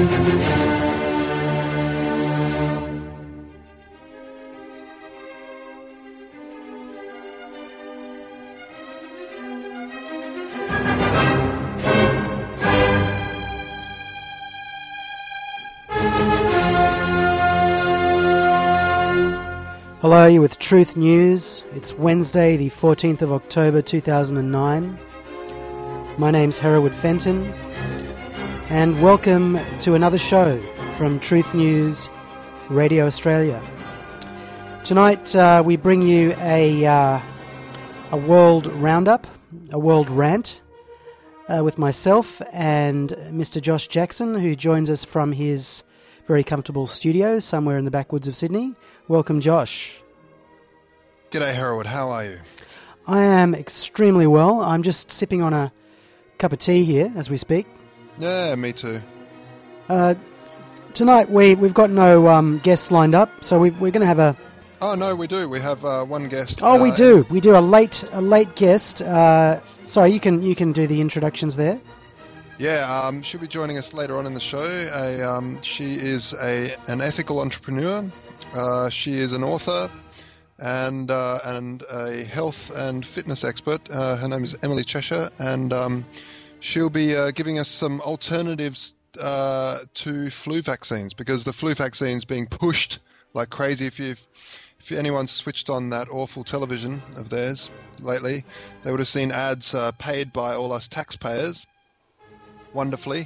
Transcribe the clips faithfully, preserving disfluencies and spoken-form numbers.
Hello, you're with Truth News. It's Wednesday, the fourteenth of October, two thousand nine. My name's Hereward Fenton, and welcome to another show from Truth News Radio Australia. Tonight, uh, we bring you a uh, a world roundup, a world rant, uh, with myself and Mister Josh Jackson, who joins us from his very comfortable studio somewhere in the backwoods of Sydney. Welcome, Josh. G'day, Hereward. How are you? I am extremely well. I'm just sipping on a cup of tea here as we speak. Yeah, me too. Uh, tonight we, we've got no um, guests lined up, so we, we're going to have a... Oh, no, we do. We have uh, one guest. Oh, uh, we do. We do a late a late guest. Uh, sorry, you can you can do the introductions there. Yeah, um, she'll be joining us later on in the show. A, um, she is a an ethical entrepreneur. Uh, she is an author and uh, and a health and fitness expert. Uh, her name is Emily Cheshire, and um, she'll be uh, giving us some alternatives uh, to flu vaccines, because the flu vaccine is being pushed like crazy. If you've if anyone's switched on that awful television of theirs lately, they would have seen ads uh, paid by all us taxpayers. Wonderfully.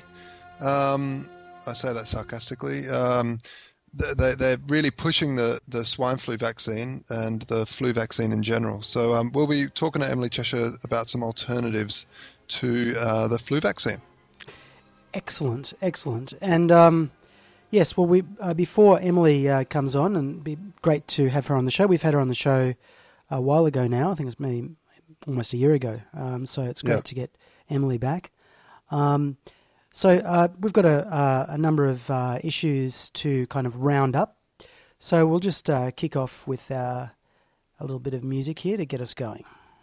Um, I say that sarcastically. Um, they, they're really pushing the, the swine flu vaccine and the flu vaccine in general. So um, we'll be talking to Emily Cheshire about some alternatives to uh, the flu vaccine. Excellent, excellent. And um, yes, well, we uh, before Emily uh, comes on, and it'd be great to have her on the show. We've had her on the show a while ago now. I think it's maybe almost a year ago. Um, so it's great Yeah. to get Emily back. Um, so uh, we've got a, uh, a number of uh, issues to kind of round up. So we'll just uh, kick off with uh, a little bit of music here to get us going.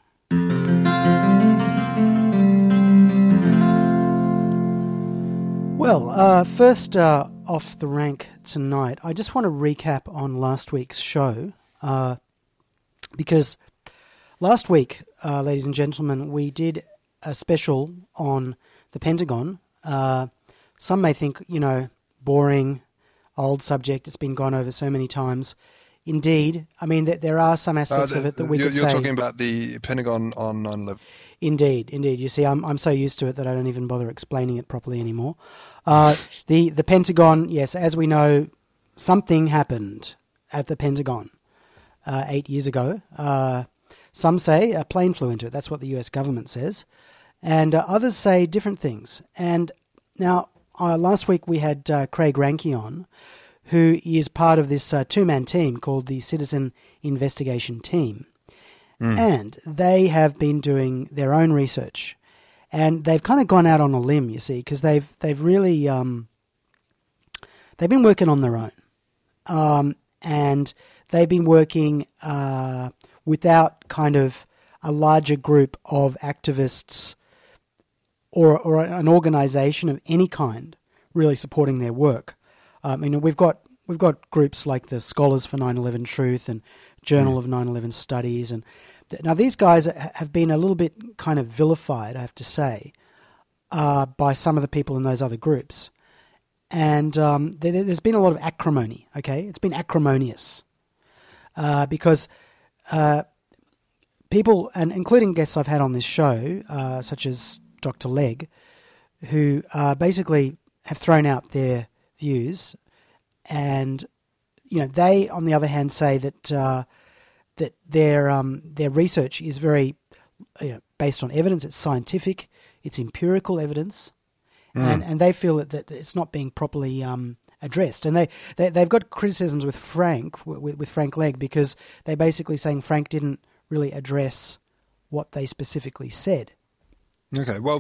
Well, uh, first uh, off the rank tonight, I just want to recap on last week's show, uh, because last week, uh, ladies and gentlemen, we did a special on the Pentagon. Uh, some may think, you know, boring, old subject. It's been gone over so many times. Indeed, I mean, th- there are some aspects Uh, the, of it that we you're, could you're say. talking about the Pentagon on nine eleven. Indeed, indeed. You see, I'm I'm so used to it that I don't even bother explaining it properly anymore. Uh, the the Pentagon, yes, as we know, something happened at the Pentagon uh, eight years ago. Uh, some say a plane flew into it. That's what the U S government says. And uh, others say different things. And now, uh, last week we had uh, Craig Ranke on, who is part of this uh, two-man team called the Citizen Investigation Team. Mm. And they have been doing their own research. And they've kind of gone out on a limb, you see, because they've they've really um, they've been working on their own, um, and they've been working uh, without kind of a larger group of activists or or an organisation of any kind really supporting their work. Um, you know, we've got we've got groups like the Scholars for nine eleven Truth and Journal mm. of nine eleven Studies, and now these guys have been a little bit kind of vilified, I have to say, uh, by some of the people in those other groups, and um, there, there's been a lot of acrimony. Okay, it's been acrimonious uh, because uh, people, and including guests I've had on this show, uh, such as Doctor Legg, who uh, basically have thrown out their views, and you know they, on the other hand, say that uh, that their um, their research is very you know, based on evidence. It's scientific, it's empirical evidence, mm. and and they feel that, that it's not being properly um, addressed. And they, they they've got criticisms with Frank with, with Frank Legg, because they're basically saying Frank didn't really address what they specifically said. Okay, well,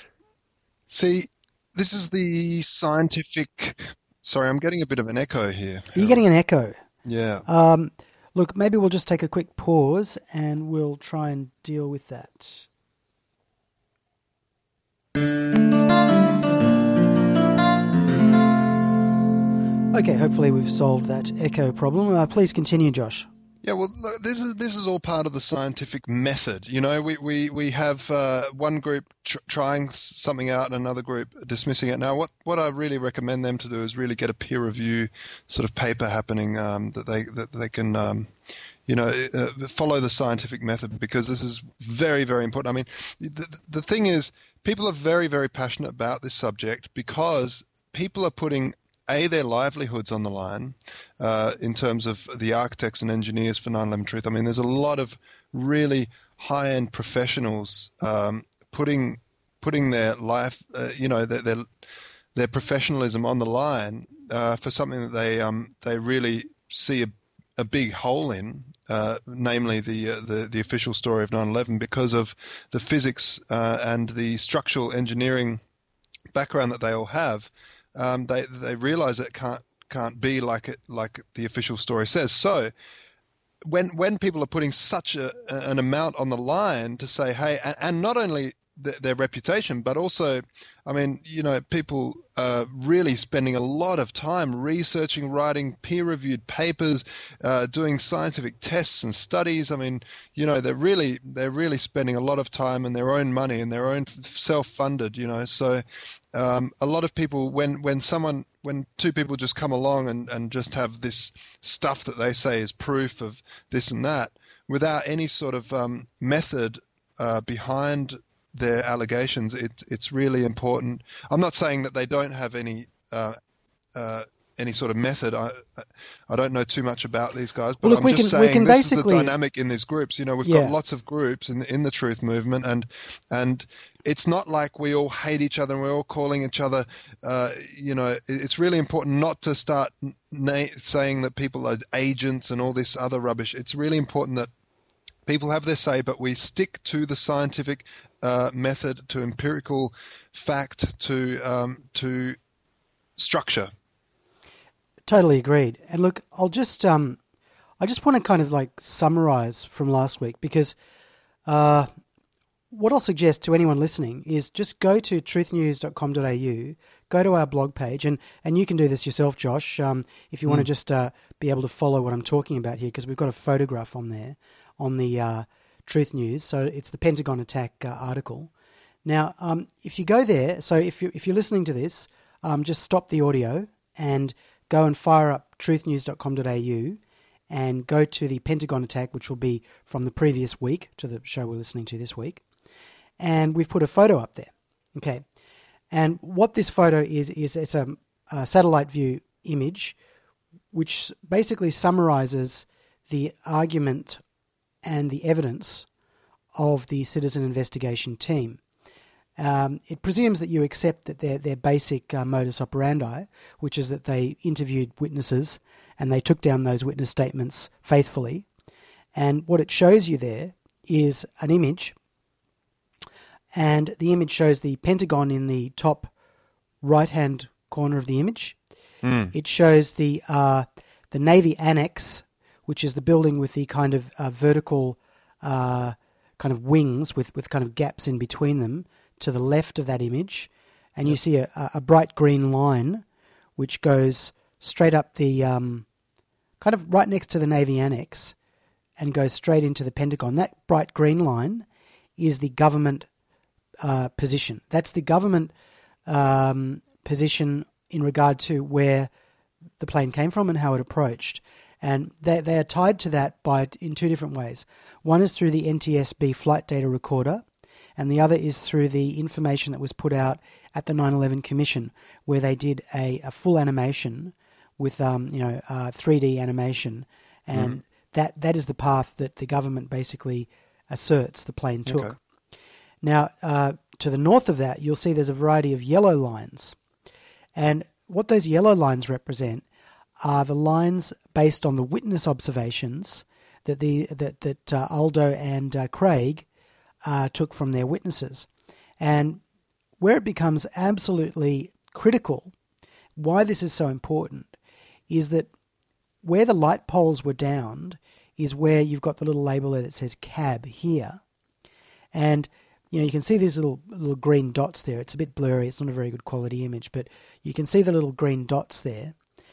see, this is the scientific... Sorry, I'm getting a bit of an echo here. You're getting an echo? Yeah. Um, look, maybe we'll just take a quick pause and we'll try and deal with that. Okay, hopefully we've solved that echo problem. Uh, please continue, Josh. Yeah, well, look, this is this is all part of the scientific method. You know, we we we have uh, one group tr- trying something out and another group dismissing it. Now, what what I really recommend them to do is really get a peer review sort of paper happening um, that they that they can. Um, you know, uh, follow the scientific method, because this is very, very important. I mean, the, the thing is, people are very, very passionate about this subject because people are putting, A, their livelihoods on the line uh, in terms of the architects and engineers for nine eleven Truth. I mean, there's a lot of really high-end professionals um, putting putting their life, uh, you know, their, their their professionalism on the line uh, for something that they um, they really see a, a big hole in. Uh, namely the, uh, the the official story of nine eleven, because of the physics uh, and the structural engineering background that they all have. Um, they they realize it can't can't be like it like the official story says. So when when people are putting such a, an amount on the line to say, hey, and, and not only the, their reputation, but also, I mean, you know, people are really spending a lot of time researching, writing peer-reviewed papers, uh, doing scientific tests and studies. I mean, you know, they're really they're really spending a lot of time and their own money and their own self-funded. You know, so um, a lot of people, when when someone when two people just come along and, and just have this stuff that they say is proof of this and that, without any sort of um, method uh, behind their allegations, it, it's really important. I'm not saying that they don't have any uh, uh, any sort of method. I I don't know too much about these guys, but Well, look, I'm we just can- we saying can this is the basically- dynamic in these groups. You know, we've Yeah. got lots of groups in in the truth movement, and and it's not like we all hate each other and we're all calling each other. Uh, you know, it- it's really important not to start na- saying that people are agents and all this other rubbish. It's really important that people have their say, but we stick to the scientific uh, method, to empirical fact, to um, to structure. Totally agreed. And look, I'll just um, I just want to kind of like summarize from last week, because uh, what I'll suggest to anyone listening is just go to truth news dot com dot a u, go to our blog page, and, and you can do this yourself, Josh, um, if you mm. want to just uh, be able to follow what I'm talking about here, because we've got a photograph on there on the uh, Truth News. So it's the Pentagon attack uh, article. Now, um, if you go there, so if, you, if you're listening to this, um, just stop the audio and go and fire up truth news dot com dot a u and go to the Pentagon attack, which will be from the previous week to the show we're listening to this week. And we've put a photo up there. Okay. And what this photo is, is it's a, a satellite view image, which basically summarizes the argument and the evidence of the citizen investigation team. Um, it presumes that you accept that their their basic uh, modus operandi, which is that they interviewed witnesses and they took down those witness statements faithfully. And what it shows you there is an image, and the image shows the Pentagon in the top right-hand corner of the image. Mm. It shows the uh, the Navy Annex, which is the building with the kind of uh, vertical uh, kind of wings with, with kind of gaps in between them, to the left of that image, and yep. you see a, a bright green line which goes straight up the um, kind of right next to the Navy Annex and goes straight into the Pentagon. That bright green line is the government uh, position. That's the government um, position in regard to where the plane came from and how it approached. And they, they are tied to that by in two different ways. One is through the N T S B flight data recorder, and the other is through the information that was put out at the nine eleven Commission, where they did a, a full animation with um, you know uh, three D animation, and mm-hmm. that, that is the path that the government basically asserts the plane took. Okay. Now, uh, to the north of that, you'll see there's a variety of yellow lines, and what those yellow lines represent are the lines based on the witness observations that the that that uh, Aldo and uh, Craig Uh, took from their witnesses. And where it becomes absolutely critical, why this is so important, is that where the light poles were downed is where you've got the little label there that says cab here. And you know, you can see these little little green dots there. It's a bit blurry, it's not a very good quality image, but you can see the little green dots there.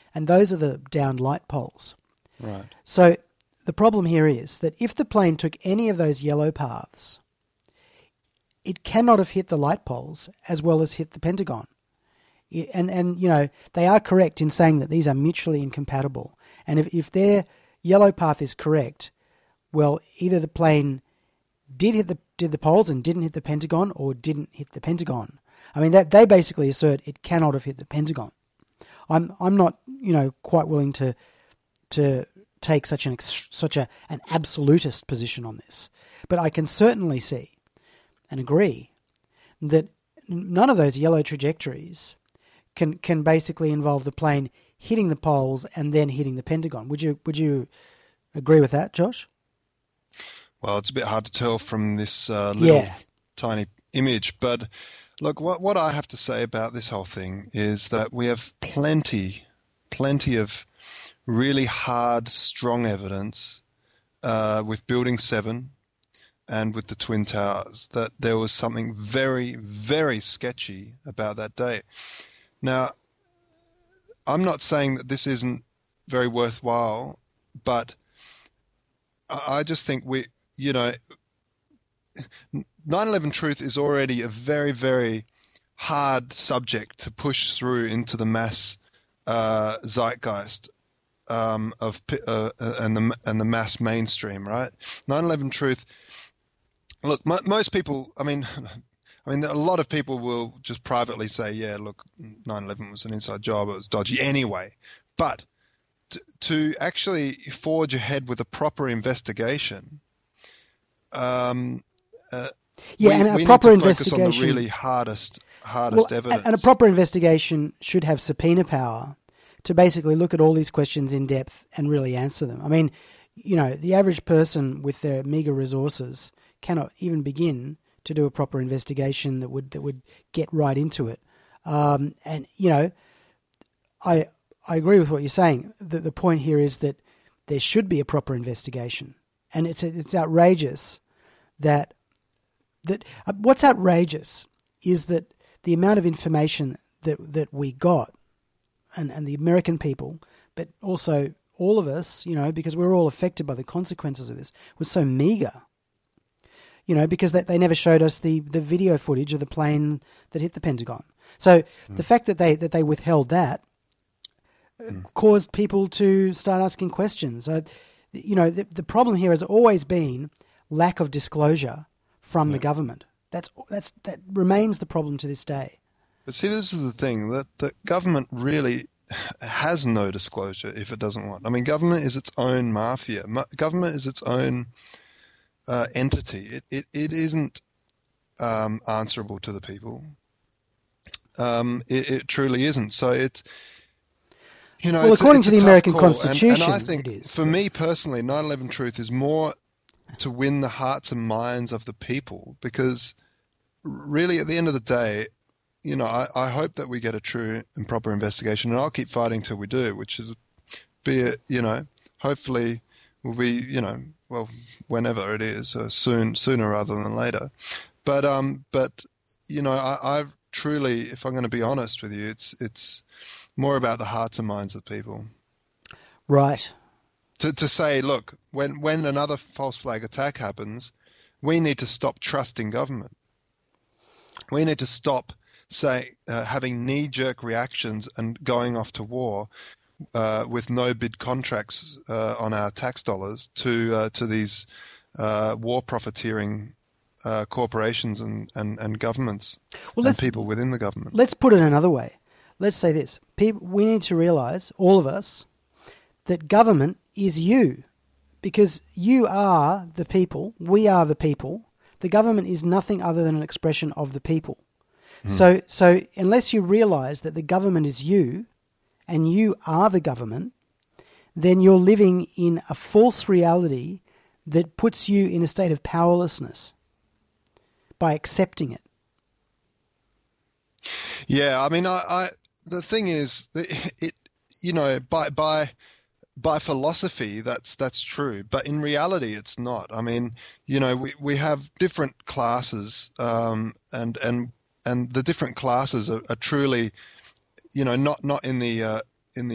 and those are the downed light poles. Right. So the problem here is that if the plane took any of those yellow paths, it cannot have hit the light poles as well as hit the Pentagon. And, and you know, they are correct in saying that these are mutually incompatible. And if, if their yellow path is correct, well, either the plane did hit the did the poles and didn't hit the Pentagon, or didn't hit the Pentagon. I mean, that they basically assert it cannot have hit the Pentagon. I'm I'm not, you know, quite willing to to take such an such a an absolutist position on this, but I can certainly see and agree that none of those yellow trajectories can can basically involve the plane hitting the poles and then hitting the Pentagon. Would you would you agree with that, Josh? Well, it's a bit hard to tell from this uh, little Yeah. tiny image, but look, what what I have to say about this whole thing is that we have plenty, plenty of really hard, strong evidence uh, with Building seven and with the Twin Towers that there was something very, very sketchy about that day. Now, I'm not saying that this isn't very worthwhile, but I just think we, you know, nine eleven Truth is already a very, very hard subject to push through into the mass uh, zeitgeist um, of uh, and the and the mass mainstream, right? nine eleven Truth. Look, m- most people. I mean, I mean, a lot of people will just privately say, "Yeah, look, nine eleven was an inside job. It was dodgy anyway." But to, to actually forge ahead with a proper investigation. Um, uh, Yeah, we, and a we proper need to focus on the investigation. really hardest, hardest Well, evidence. and a proper investigation should have subpoena power to basically look at all these questions in depth and really answer them. I mean, you know, the average person with their meager resources cannot even begin to do a proper investigation that would that would get right into it. Um, and you know, I I agree with what you're saying. The the point here is that there should be a proper investigation, and it's it's outrageous that that uh, what's outrageous is that the amount of information that that we got, and, and the American people, but also all of us, you know, because we're all affected by the consequences of this, was so meager. You know, because they, they never showed us the, the video footage of the plane that hit the Pentagon. So mm. the fact that they that they withheld that mm. caused people to start asking questions. Uh, you know, the, the problem here has always been lack of disclosure from yeah. the government. That's that's that remains the problem to this day. But see, this is the thing, that the government really has no disclosure if it doesn't want. I mean, government is its own mafia. Ma- government is its own uh, entity. It, it it isn't um, answerable to the people. Um, it, it truly isn't. So it's, you know, well, it's, according it's to a the American call. Constitution, and, and I think it is. for me personally, nine eleven Truth is more to win the hearts and minds of the people, because really at the end of the day, you know, I, I hope that we get a true and proper investigation, and I'll keep fighting till we do, which is, be it, you know, hopefully will be, you know, well, whenever it is, uh, soon, sooner rather than later. But, um, but you know, I, I've truly, if I'm going to be honest with you, it's it's more about the hearts and minds of the people. Right. To to say, look, when when another false flag attack happens, we need to stop trusting government. We need to stop say uh, having knee-jerk reactions and going off to war uh, with no-bid contracts uh, on our tax dollars to uh, to these uh, war profiteering uh, corporations and, and, and governments well, and people within the government. Let's put it another way. Let's say this. People, we need to realise, all of us, that government is you, because you are the people, we are the people. The government is nothing other than an expression of the people. Mm. So, so unless you realise that the government is you, and you are the government, then you're living in a false reality that puts you in a state of powerlessness by accepting it. Yeah, I mean, I, I the thing is, it, it you know, by by. By philosophy, that's that's true, but in reality, it's not. I mean, you know, we, we have different classes, um, and and and the different classes are, are truly, you know, not not in the uh, in the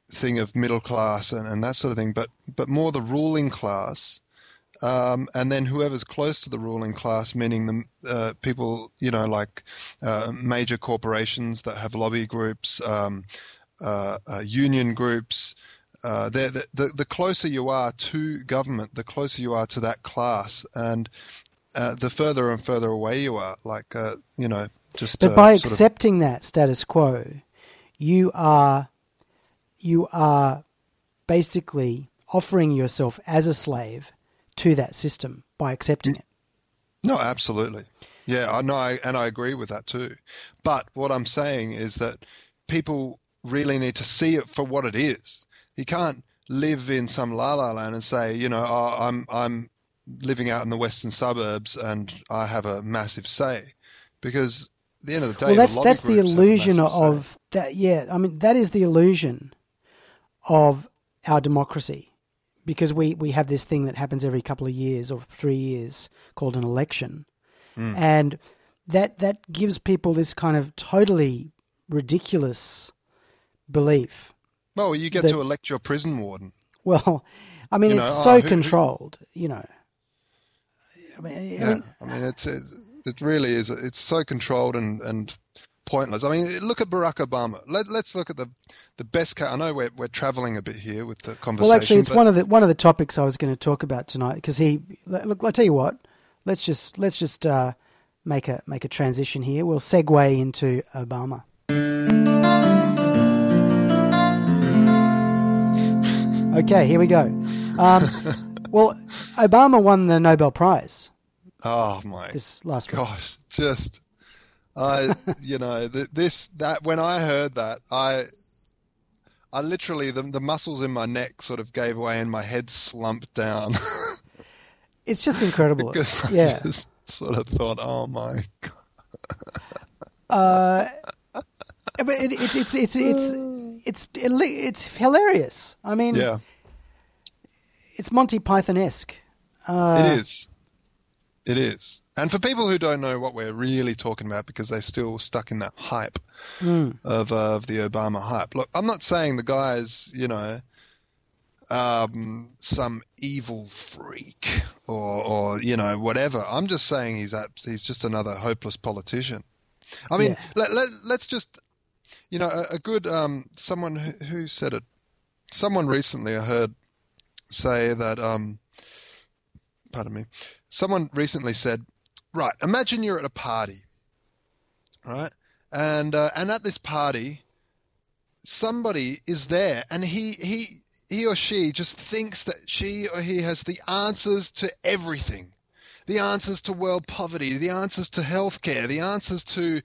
thing of middle class and, and that sort of thing, but but more the ruling class, um, and then whoever's close to the ruling class, meaning the uh, people, you know, like uh, major corporations that have lobby groups, um, uh, uh, union groups. Uh, the, the the closer you are to government, the closer you are to that class, and uh, the further and further away you are. Like uh, you know, just but uh, by sort accepting of... that status quo, you are you are basically offering yourself as a slave to that system by accepting it. No, absolutely, yeah, I know, I, and I agree with that too. But what I'm saying is that people really need to see it for what it is. You can't live in some la la land and say, you know, oh, I'm I'm living out in the western suburbs and I have a massive say, because at the end of the day, well, that's the lobby that's the groups have a illusion massive of say. that. Yeah, I mean that is the illusion of our democracy, because we we have this thing that happens every couple of years or three years called an election, mm. and that that gives people this kind of totally ridiculous belief. Well, you get that, to elect your prison warden. Well, I mean, you it's know, so oh, who, controlled, who, you know. I mean, yeah, I mean, I mean it's, it's it really is. It's so controlled and, and pointless. I mean, look at Barack Obama. Let, let's look at the the best case. I know we're we're traveling a bit here with the conversation. Well, actually, it's but... one of the one of the topics I was going to talk about tonight, because he. Look, I'll tell you what. Let's just let's just uh, make a make a transition here. We'll segue into Obama. Okay, here we go. Um, well, Obama won the Nobel Prize. Oh my this last gosh! Week. Just, I, you know, this that when I heard that, I, I literally the the muscles in my neck sort of gave away and my head slumped down. It's just incredible. Because I yeah. just sort of thought, oh my god. Uh, but it, it's it's it's it's it's it's hilarious. I mean, yeah. It's Monty Python-esque. Uh, it is. It is. And for people who don't know what we're really talking about, because they're still stuck in that hype mm. of uh, of the Obama hype. Look, I'm not saying the guy's, you know, um, some evil freak or, or, you know, whatever. I'm just saying he's he's just another hopeless politician. I mean, yeah. let, let, let's just, you know, a, a good, um, someone who, who said it, someone recently I heard say that, um, pardon me, someone recently said, right, imagine you're at a party, right? And uh, and at this party, somebody is there and he, he, he or she just thinks that she or he has the answers to everything. The answers to world poverty, the answers to healthcare, the answers to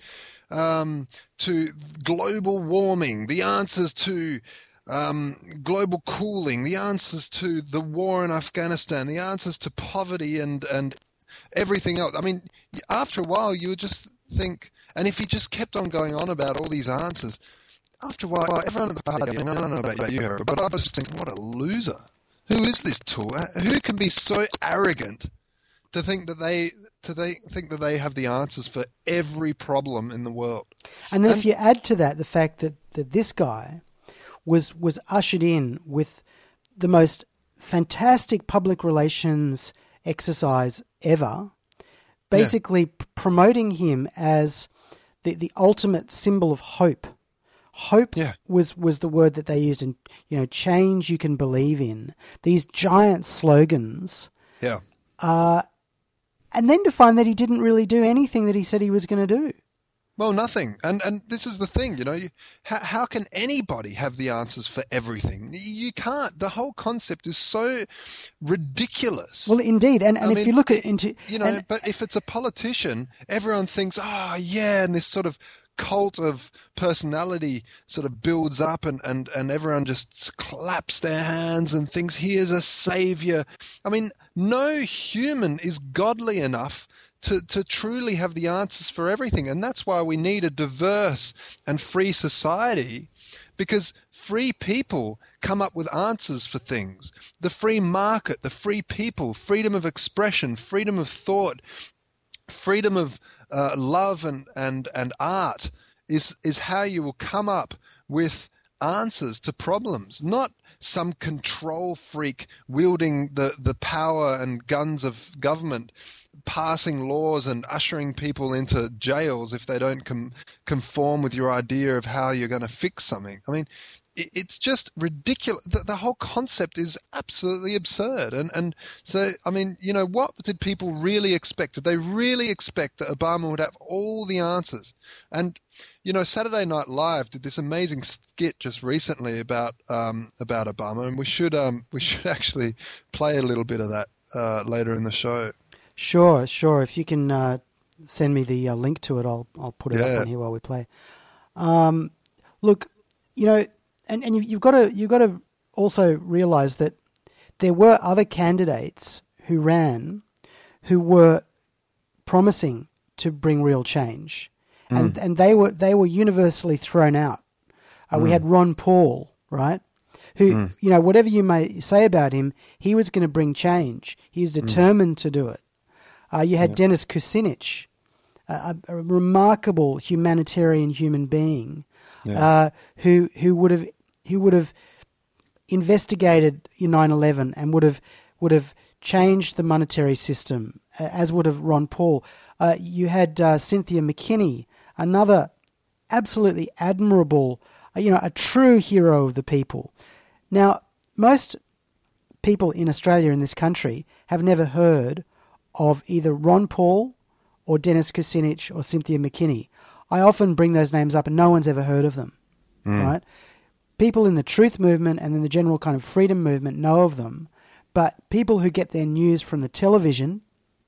um, to global warming, the answers to um, global cooling, the answers to the war in Afghanistan, the answers to poverty and, and everything else. I mean, after a while, you would just think, and if he just kept on going on about all these answers, after a while, everyone at the party, I, mean, I don't know about you, Harry, but I was just thinking, what a loser. Who is this tool? Who can be so arrogant to think that they to they think that they have the answers for every problem in the world? And then and, if you add to that the fact that, that this guy was was ushered in with the most fantastic public relations exercise ever, basically yeah. p- promoting him as the, the ultimate symbol of hope. Hope yeah. was, was the word that they used, in, you know, change you can believe in. These giant slogans. Yeah. Uh, and then to find that he didn't really do anything that he said he was going to do. Well, nothing. And and this is the thing, you know, you, how, how can anybody have the answers for everything? You can't. The whole concept is so ridiculous. Well, indeed. And, and I if mean, you look at into... You know, and, but if it's a politician, everyone thinks, oh, yeah, and this sort of cult of personality sort of builds up and, and, and everyone just claps their hands and thinks he is a savior. I mean, no human is godly enough To, to truly have the answers for everything. And that's why we need a diverse and free society, because free people come up with answers for things. The free market, the free people, freedom of expression, freedom of thought, freedom of uh, love and, and, and art is, is how you will come up with answers to problems, not some control freak wielding the, the power and guns of government, passing laws and ushering people into jails if they don't com- conform with your idea of how you're going to fix something. I mean, it, it's just ridiculous. The, the whole concept is absolutely absurd. And, and so, I mean, you know, what did people really expect? Did they really expect that Obama would have all the answers? And you know, Saturday Night Live did this amazing skit just recently about um, about Obama, and we should um, we should actually play a little bit of that uh, later in the show. Sure, sure. If you can uh, send me the uh, link to it, I'll I'll put it Yeah. up on here while we play. Um, look, you know, and, and you, you've got to you've got to also realise that there were other candidates who ran who were promising to bring real change. And and they were they were universally thrown out. Uh, mm. We had Ron Paul, right? Who mm. you know, whatever you may say about him, he was going to bring change. He's determined mm. to do it. Uh, you had yeah. Dennis Kucinich, a, a remarkable humanitarian human being, yeah. uh, who who would have who would have investigated nine eleven and would have would have changed the monetary system, as would have Ron Paul. Uh, you had uh, Cynthia McKinney, another absolutely admirable, you know, a true hero of the people. Now, most people in Australia, in this country, have never heard of either Ron Paul or Dennis Kucinich or Cynthia McKinney. I often bring those names up and no one's ever heard of them, mm. right? People in the truth movement and in the general kind of freedom movement know of them, but people who get their news from the television,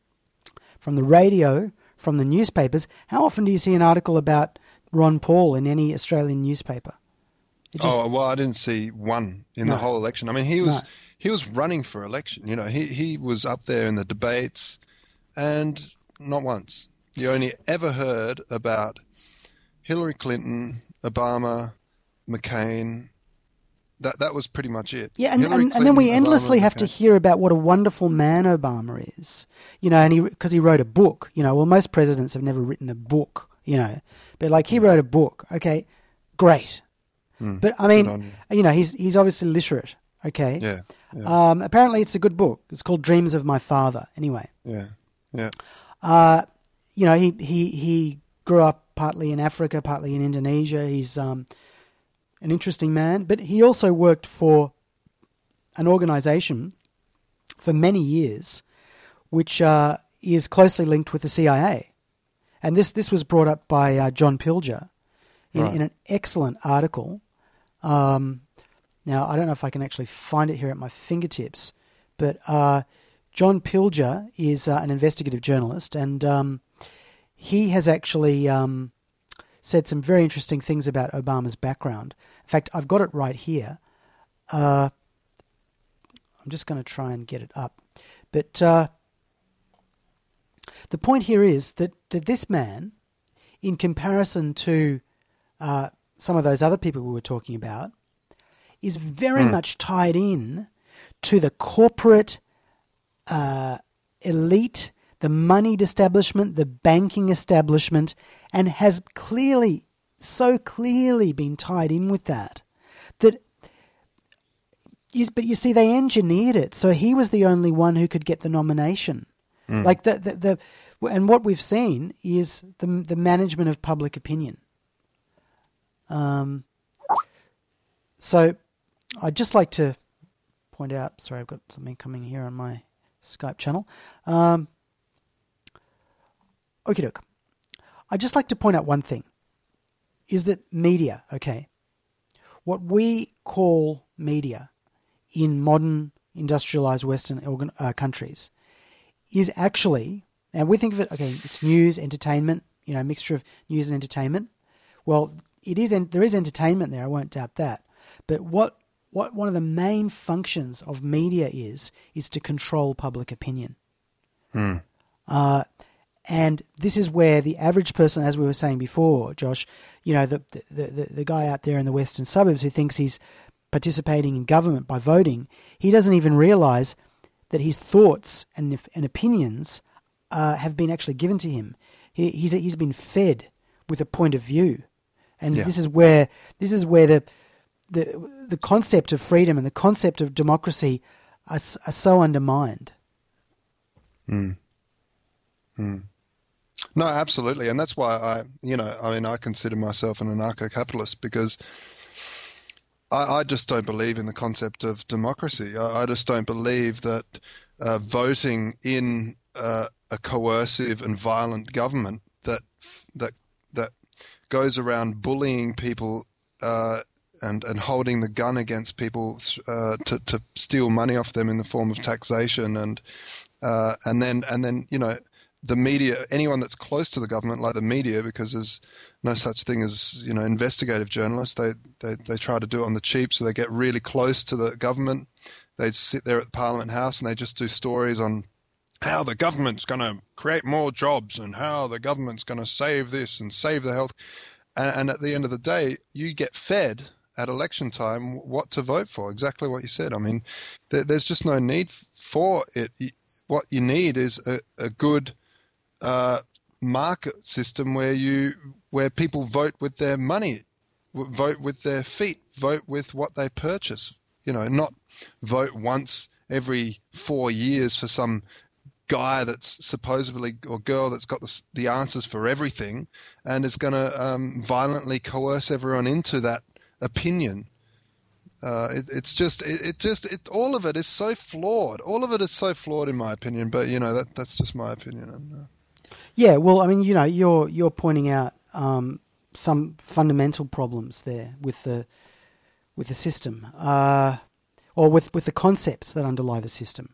from the radio, from the newspapers, how often do you see an article about Ron Paul in any Australian newspaper? Just, oh, well, I didn't see one in no. the whole election. I mean, he was no. he was running for election. You know, he, he was up there in the debates, and not once. You only ever heard about Hillary Clinton, Obama, McCain. That that was pretty much it. Yeah, and, and, Clinton, and then we endlessly Obama, have McCain. to hear about what a wonderful man Obama is. You know, and he because he wrote a book. You know, well, most presidents have never written a book. You know, but like he yeah. wrote a book. Okay, great. Mm, but I mean, you. you know, he's he's obviously literate. Okay. Yeah. yeah. Um, apparently, it's a good book. It's called Dreams of My Father. Anyway. Yeah. Yeah. Uh, you know, he he he grew up partly in Africa, partly in Indonesia. He's um. an interesting man, but he also worked for an organization for many years, which uh, is closely linked with the C I A. And this, this was brought up by uh, John Pilger in, right. in an excellent article. Um, now, I don't know if I can actually find it here at my fingertips, but uh, John Pilger is uh, an investigative journalist, and um, he has actually... Um, said some very interesting things about Obama's background. In fact, I've got it right here. Uh, I'm just going to try and get it up. But uh, the point here is that, that this man, in comparison to uh, some of those other people we were talking about, is very mm. much tied in to the corporate uh, elite, the moneyed establishment, the banking establishment, and has clearly, so clearly been tied in with that, that, you, but you see, they engineered it, so he was the only one who could get the nomination. Mm. Like the, the, the, and what we've seen is the, the management of public opinion. Um, so I'd just like to point out, sorry, I've got something coming here on my Skype channel. Um, Okie doke. I'd just like to point out one thing, is that media, okay, what we call media in modern industrialized Western organ, uh, countries is actually, and we think of it, okay, it's news, entertainment, you know, a mixture of news and entertainment. Well, it is, there is entertainment there, I won't doubt that. But what, what one of the main functions of media is, is to control public opinion. Hmm. Uh, And this is where the average person, as we were saying before, Josh, you know, the, the, the, the guy out there in the western suburbs who thinks he's participating in government by voting, he doesn't even realize that his thoughts and, and opinions uh, have been actually given to him. He, he's, he's been fed with a point of view. And yeah. this is where, this is where the, the the concept of freedom and the concept of democracy are, are so undermined. Hmm. Hmm. No, absolutely, and that's why I, you know, I mean, I consider myself an anarcho-capitalist because I, I just don't believe in the concept of democracy. I, I just don't believe that uh, voting in uh, a coercive and violent government that that that goes around bullying people uh, and and holding the gun against people uh, to to steal money off them in the form of taxation and uh, and then and then you know. The media, anyone that's close to the government, like the media, because there's no such thing as, you know, investigative journalists. They, they they try to do it on the cheap, so they get really close to the government. They sit there at the Parliament House and they just do stories on how the government's going to create more jobs and how the government's going to save this and save the health. And, and at the end of the day, you get fed at election time what to vote for, exactly what you said. I mean, there, there's just no need for it. What you need is a, a good Uh, market system where you where people vote with their money, vote with their feet, vote with what they purchase. You know, not vote once every four years for some guy that's supposedly or girl that's got the, the answers for everything and is going to um, violently coerce everyone into that opinion. Uh, it, it's just, it, it just, it, all of it is so flawed. All of it is so flawed, in my opinion. But you know, that that's just my opinion. And, uh, Yeah, well, I mean, you know, you're you're pointing out um, some fundamental problems there with the with the system, uh, or with, with the concepts that underlie the system.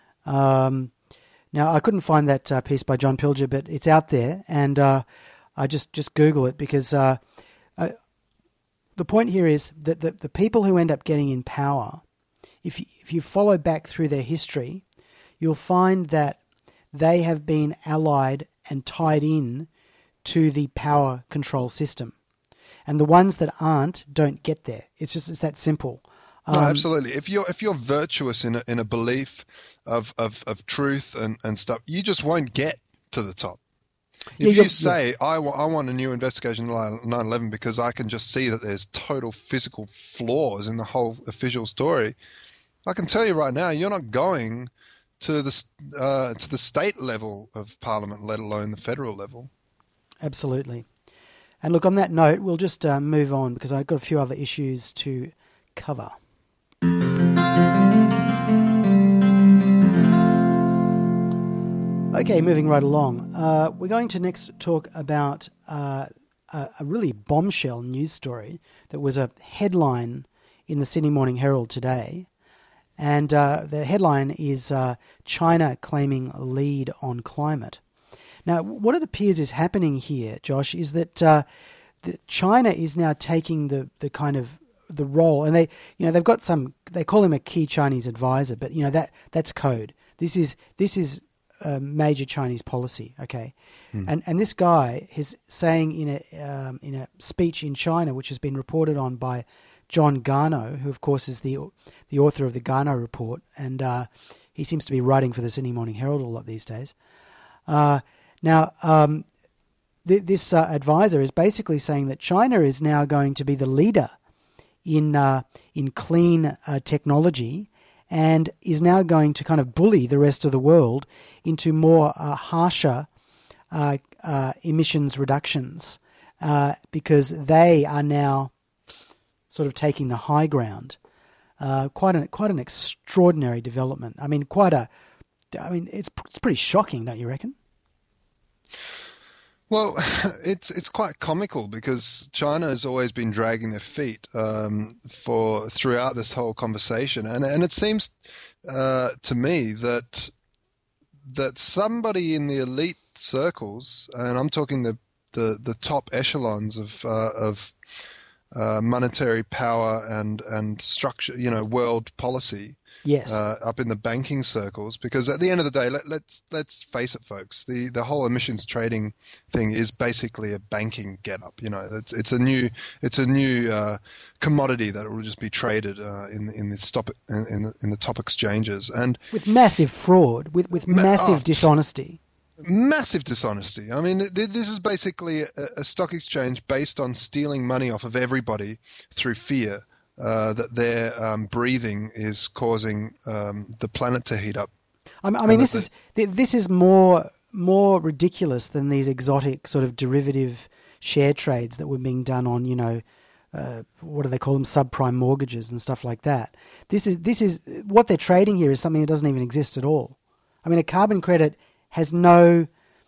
Um, now, I couldn't find that uh, piece by John Pilger, but it's out there, and uh, I just just Google it because uh, uh, the point here is that the, the people who end up getting in power, if you, if you follow back through their history, you'll find that they have been allied and tied in to the power control system. And the ones that aren't don't get there. It's just it's that simple. Um, no, absolutely. If you're if you're virtuous in a, in a belief of, of, of truth and, and stuff, you just won't get to the top. If yeah, you say, yeah. I, w- I want a new investigation into nine eleven because I can just see that there's total physical flaws in the whole official story, I can tell you right now, you're not going to the uh, to the state level of Parliament, let alone the federal level. Absolutely. And look, on that note, we'll just uh, move on because I've got a few other issues to cover. Okay, moving right along. Uh, we're going to next talk about uh, a, a really bombshell news story that was a headline in the Sydney Morning Herald today. And uh, the headline is uh, China claiming lead on climate. Now, what it appears is happening here, Josh, is that, uh, that China is now taking the, the kind of the role, and they, you know, they've got some. They call him a key Chinese advisor, but you know that that's code. This is this is a major Chinese policy, okay? Hmm. And and this guy is saying in a um, in a speech in China, which has been reported on by John Garneau, who of course is the the author of the Garneau Report, and uh, he seems to be writing for the Sydney Morning Herald a lot these days. Uh, now, um, th- this uh, advisor is basically saying that China is now going to be the leader in uh, in clean uh, technology, and is now going to kind of bully the rest of the world into more uh, harsher uh, uh, emissions reductions uh, because they are now sort of taking the high ground. Uh, quite an quite an extraordinary development. I mean, quite a. I mean, it's it's pretty shocking, don't you reckon? Well, it's it's quite comical because China has always been dragging their feet um, for throughout this whole conversation, and and it seems uh, to me that that somebody in the elite circles, and I'm talking the the, the top echelons of uh, of uh, monetary power and and structure, you know, world policy. Yes. Uh, up in the banking circles, because at the end of the day, let, let's let's face it, folks. The the whole emissions trading thing is basically a banking get-up. You know, it's it's a new it's a new uh, commodity that will just be traded uh, in in the stop in the, in the top exchanges, and with massive fraud, with with ma- massive oh, dishonesty. Massive dishonesty. I mean, th- this is basically a, a stock exchange based on stealing money off of everybody through fear. uh, that their um, breathing is causing um, the planet to heat up. I mean, this is this is more more ridiculous than these exotic sort of derivative share trades that were being done on, you know, uh, what do they call them, subprime mortgages and stuff like that. This is this is what they're trading here is something that doesn't even exist at all. I mean, a carbon credit has no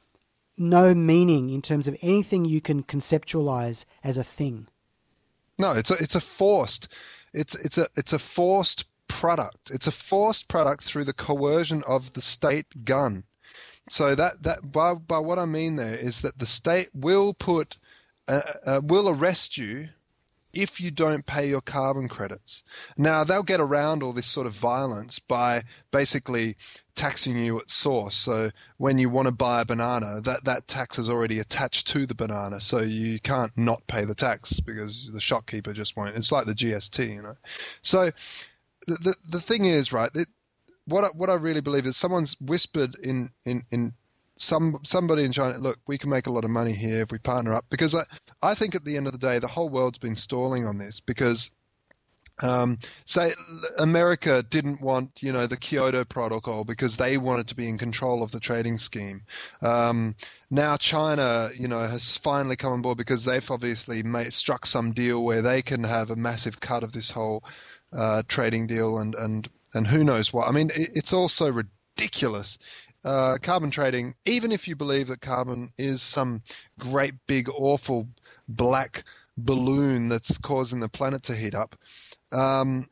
no meaning in terms of anything you can conceptualize as a thing. No, it's a it's a forced, it's it's a it's a forced product. It's a forced product through the coercion of the state gun. So that that by by what I mean there is that the state will put uh, uh, will arrest you if you don't pay your carbon credits. Now, they'll get around all this sort of violence by basically taxing you at source. So when you want to buy a banana, that, that tax is already attached to the banana, so you can't not pay the tax because the shopkeeper just won't. It's like the G S T, you know. So the the, the thing is, right, that what I, what I really believe is someone's whispered in, in, in Some somebody in China, look, we can make a lot of money here if we partner up. Because I, I think at the end of the day, the whole world's been stalling on this because, um, say, America didn't want, you know, the Kyoto Protocol because they wanted to be in control of the trading scheme. Um, now China, you know, has finally come on board because they've obviously made, struck some deal where they can have a massive cut of this whole uh, trading deal and, and, and who knows what. I mean, it, it's all so ridiculous. Uh, carbon trading, even if you believe that carbon is some great big awful black balloon that's causing the planet to heat up, um,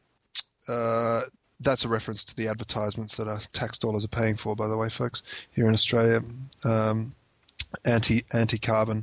uh, that's a reference to the advertisements that our tax dollars are paying for, by the way, folks, here in Australia, um, anti, anti-carbon.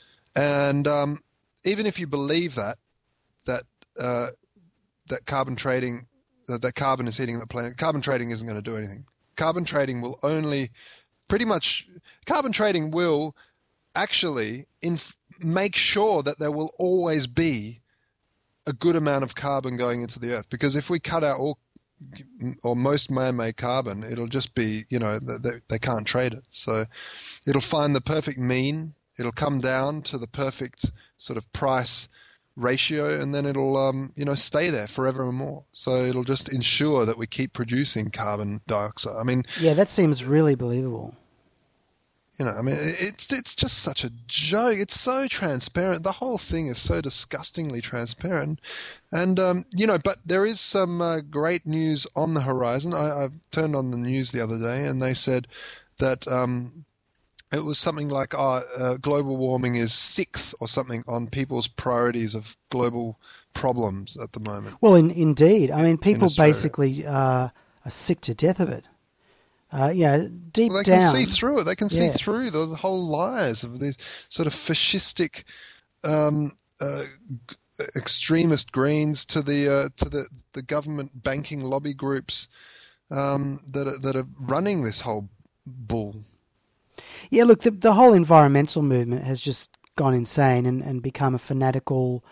And um, even if you believe that, that, uh, that carbon trading, uh, that carbon is heating the planet, carbon trading isn't going to do anything. Carbon trading will only pretty much carbon trading will actually inf- make sure that there will always be a good amount of carbon going into the earth, because if we cut out all or most man-made carbon, it'll just be, you know, they, they can't trade it. So it'll find the perfect mean. It'll come down to the perfect sort of price ratio, and then it'll um, you know, stay there forever and more. So it'll just ensure that we keep producing carbon dioxide. I mean, yeah, that seems really believable. You know, I mean, it's it's just such a joke. It's so transparent. The whole thing is so disgustingly transparent, and um, you know, but there is some uh, great news on the horizon. I, I turned on the news the other day, and they said that. Um, It was something like oh, uh, global warming is sixth or something on people's priorities of global problems at the moment. Well, in, indeed. I mean, people basically uh, are sick to death of it. Uh, you know, deep well, they down... They can see through it. They can see yeah. through the, the whole lies of these sort of fascistic um, uh, extremist Greens to the uh, to the, the government banking lobby groups um, that are, that are running this whole bull. Yeah, look, the, the whole environmental movement has just gone insane and, and become a fanatical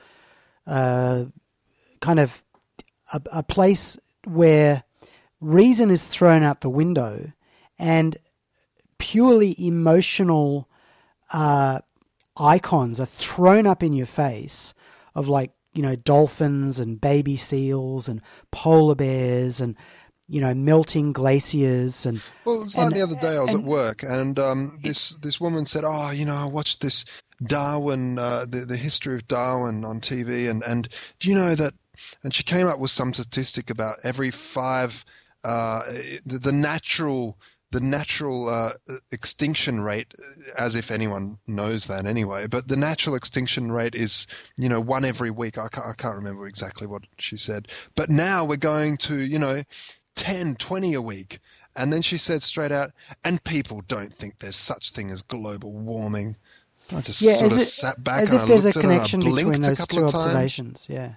uh, kind of a, a place where reason is thrown out the window and purely emotional uh, icons are thrown up in your face of, like, you know, dolphins and baby seals and polar bears and, you know, melting glaciers and... Well, it's like and, the other day I was and, at work and um, this this woman said, oh, you know, I watched this Darwin, uh, the, the history of Darwin on T V and, and do you know that... And she came up with some statistic about every five... Uh, the, the natural the natural uh, extinction rate, as if anyone knows that anyway, but the natural extinction rate is, you know, one every week. I can't, I can't remember exactly what she said. But now we're going to, you know... ten, twenty a week. And then she said straight out, and people don't think there's such thing as global warming. I just yeah, sort of it, sat back and and I looked at it it and I blinked between those a couple two of times. Observations, yeah.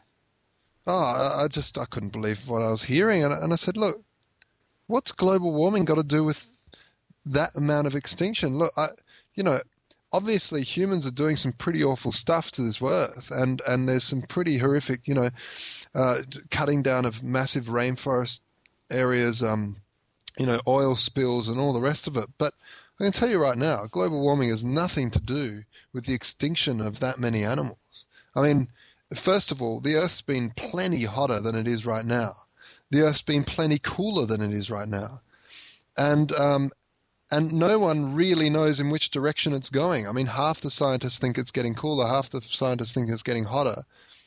Oh, I just, I couldn't believe what I was hearing. And, and I said, look, what's global warming got to do with that amount of extinction? Look, I, you know, obviously humans are doing some pretty awful stuff to this earth, and, and there's some pretty horrific, you know, uh, cutting down of massive rainforest areas, um, you know, oil spills and all the rest of it. But I can tell you right now, global warming has nothing to do with the extinction of that many animals. I mean, first of all, the Earth's been plenty hotter than it is right now. The Earth's been plenty cooler than it is right now. And um, and no one really knows in which direction it's going. I mean, half the scientists think it's getting cooler, half the scientists think it's getting hotter.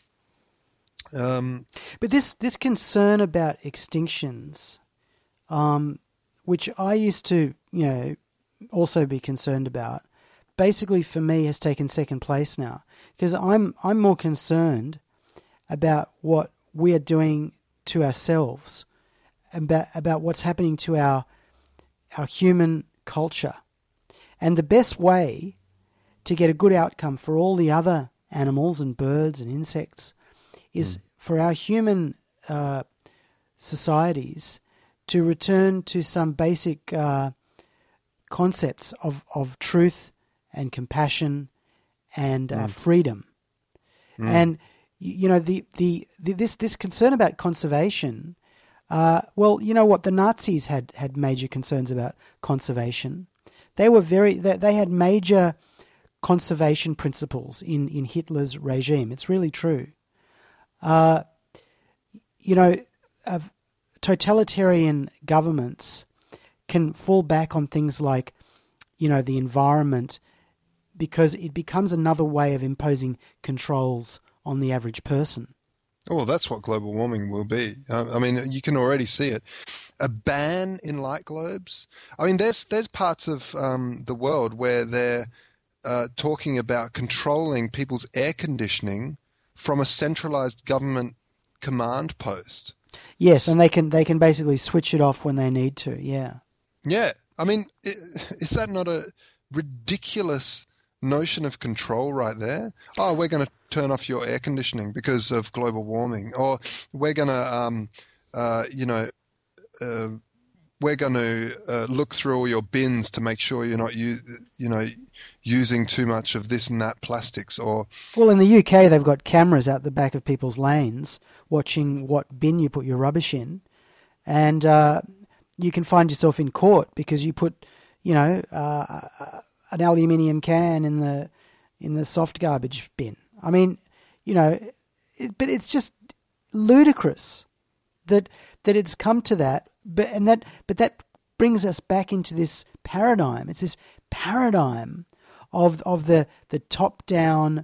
Um, but this, this concern about extinctions, um, which I used to, you know, also be concerned about, basically for me has taken second place now, because I'm I'm more concerned about what we are doing to ourselves, about about what's happening to our our human culture, and the best way to get a good outcome for all the other animals and birds and insects is mm. for our human uh, societies to return to some basic uh, concepts of, of truth and compassion and uh, mm. freedom. Mm. And, you know, the, the, the this this concern about conservation, uh, well, you know what, the Nazis had, had major concerns about conservation. They were very, they, they had major conservation principles in, in Hitler's regime. It's really true. Uh, you know, uh, totalitarian governments can fall back on things like, you know, the environment, because it becomes another way of imposing controls on the average person. Oh, well, that's what global warming will be. Uh, I mean, you can already see it. A ban in light globes. I mean, there's there's parts of um, the world where they're uh, talking about controlling people's air conditioning from a centralized government command post. Yes, and they can they can basically switch it off when they need to. Yeah. Yeah, I mean, is that not a ridiculous notion of control right there? Oh, we're going to turn off your air conditioning because of global warming, or we're going to, um, uh, you know, uh, we're going to uh, look through all your bins to make sure you're not, you, you know, using too much of this and that plastics. Or well, in the U K, they've got cameras out the back of people's lanes watching what bin you put your rubbish in, and uh, you can find yourself in court because you put, you know, uh, an aluminium can in the in the soft garbage bin. I mean, you know, it, but it's just ludicrous that that it's come to that. But and that but that brings us back into this paradigm. It's this paradigm of of the the top down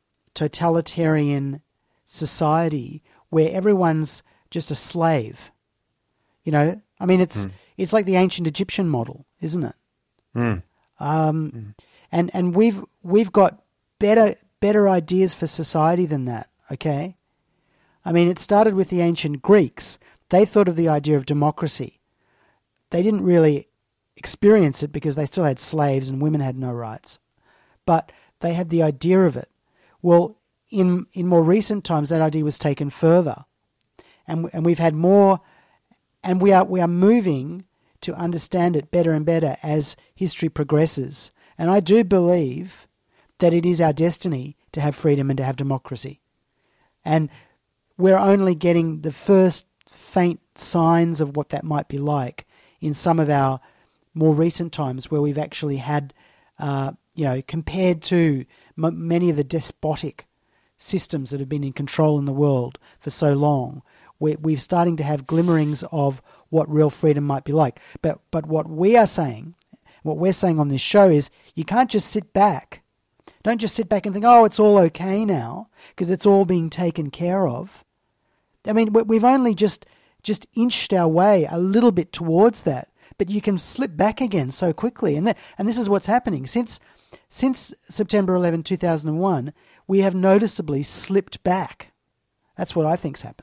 totalitarian society where everyone's just a slave. You know, I mean, it's mm. it's like the ancient Egyptian model, isn't it? Mm. Um, mm. And and we've we've got better better ideas for society than that. Okay, I mean, it started with the ancient Greeks. They thought of the idea of democracy. They didn't really experience it because they still had slaves and women had no rights, but they had the idea of it. Well, in in more recent times, that idea was taken further, and and we've had more, and we are we are moving to understand it better and better as history progresses. And I do believe that it is our destiny to have freedom and to have democracy. And we're only getting the first faint signs of what that might be like in some of our more recent times where we've actually had, uh, you know, compared to m- many of the despotic systems that have been in control in the world for so long, we're, we're starting to have glimmerings of what real freedom might be like. But but what we are saying, what we're saying on this show is you can't just sit back. Don't just sit back and think, oh, it's all okay now because it's all being taken care of. I mean, we've only just just inched our way a little bit towards that, but you can slip back again so quickly. And that, and this is what's happening. Since since September eleventh, two thousand one, we have noticeably slipped back. That's what I think's happened.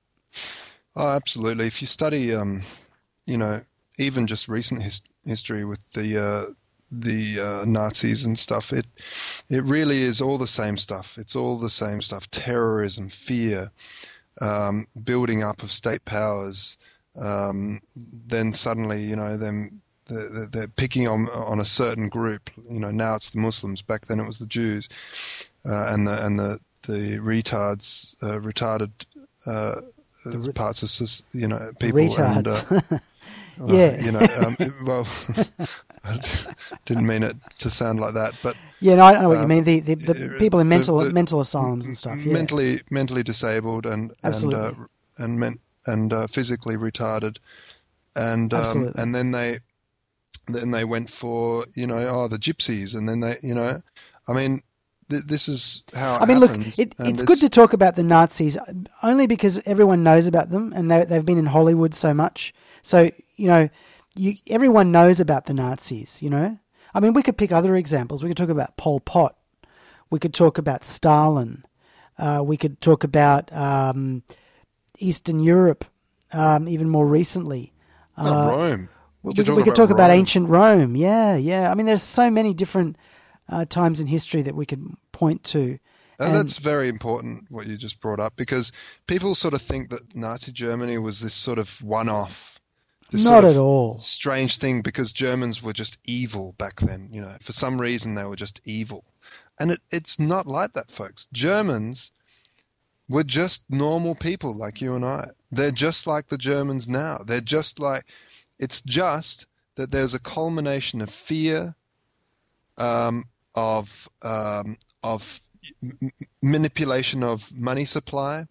Oh, absolutely. If you study, um, you know, even just recent his- history with the uh, the uh, Nazis and stuff, it it really is all the same stuff. It's all the same stuff. Terrorism, fear, um, building up of state powers. Um, then suddenly, you know, them they're, they're picking on on a certain group. You know, now it's the Muslims. Back then it was the Jews, uh, and the and the the retards, uh, retarded. Uh, The re- parts of, you know, people. Retards. And, uh, Yeah. Uh, you know, um, it- well, I didn't mean it to sound like that, but Yeah, no, I know what you um, mean. The, the, the uh, people in the, mental the mental asylums and stuff. Yeah, mentally mentally disabled and and uh, absolutely, and men, and uh, physically retarded, and um, absolutely. and then they then they went for you know oh the gypsies, and then they you know, I mean th- this is how it I mean, look, happens, it, and it's good it's to talk about the Nazis only because everyone knows about them and they, they've been in Hollywood so much. So, you know, you, everyone knows about the Nazis, you know. I mean, we could pick other examples. We could talk about Pol Pot. We could talk about Stalin. Uh, we could talk about um, Eastern Europe, um, even more recently. oh, Uh, Rome. we, You we could could, talk we could about talk about Rome. ancient Rome. Yeah, yeah. I mean, there's so many different uh, times in history that we could point to. And And that's very important what you just brought up, because people sort of think that Nazi Germany was this sort of one-off, this not sort at of all. strange thing because Germans were just evil back then. You know, for some reason they were just evil, and it, it's not like that, folks. Germans were just normal people like you and I. They're just like the Germans now. They're just like, it's just that there's a culmination of fear, um, of um, of m- manipulation of money supply,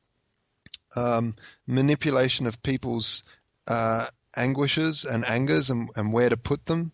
um, manipulation of people's uh, anguishes and angers and, and where to put them,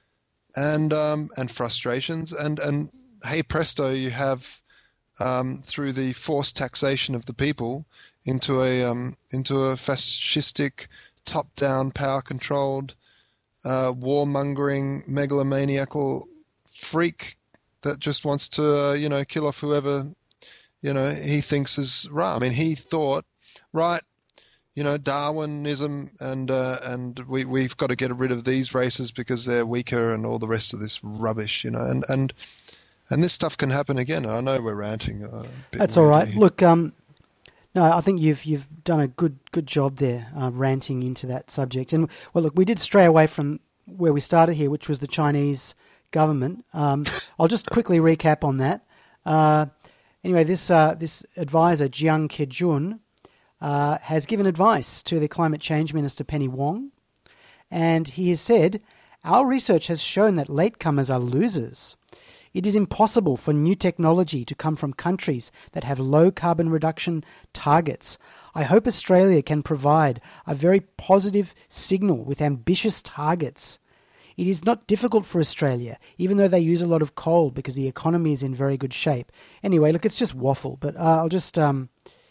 and um, and frustrations, and and hey presto, you have um, through the forced taxation of the people into a um, into a fascistic, top-down, power-controlled, uh, warmongering, megalomaniacal freak that just wants to uh, you know kill off whoever you know he thinks is right. I mean, he thought, right, you know, Darwinism, and uh, and we we've got to get rid of these races because they're weaker, and all the rest of this rubbish, you know, and and and this stuff can happen again. I know we're ranting a bit That's all right. weirdly. Look, um, no, I think you've you've done a good good job there, uh, ranting into that subject. And well, look, we did stray away from where we started here, which was the Chinese government. Um, I'll just quickly recap on that. Uh, anyway, this uh, this advisor Jiang Kejun uh, has given advice to the climate change minister Penny Wong, and he has said, "Our research has shown that latecomers are losers. It is impossible for new technology to come from countries that have low carbon reduction targets. I hope Australia can provide a very positive signal with ambitious targets. It is not difficult for Australia, even though they use a lot of coal because the economy is in very good shape." Anyway, look, it's just waffle, but uh, I'll just, um,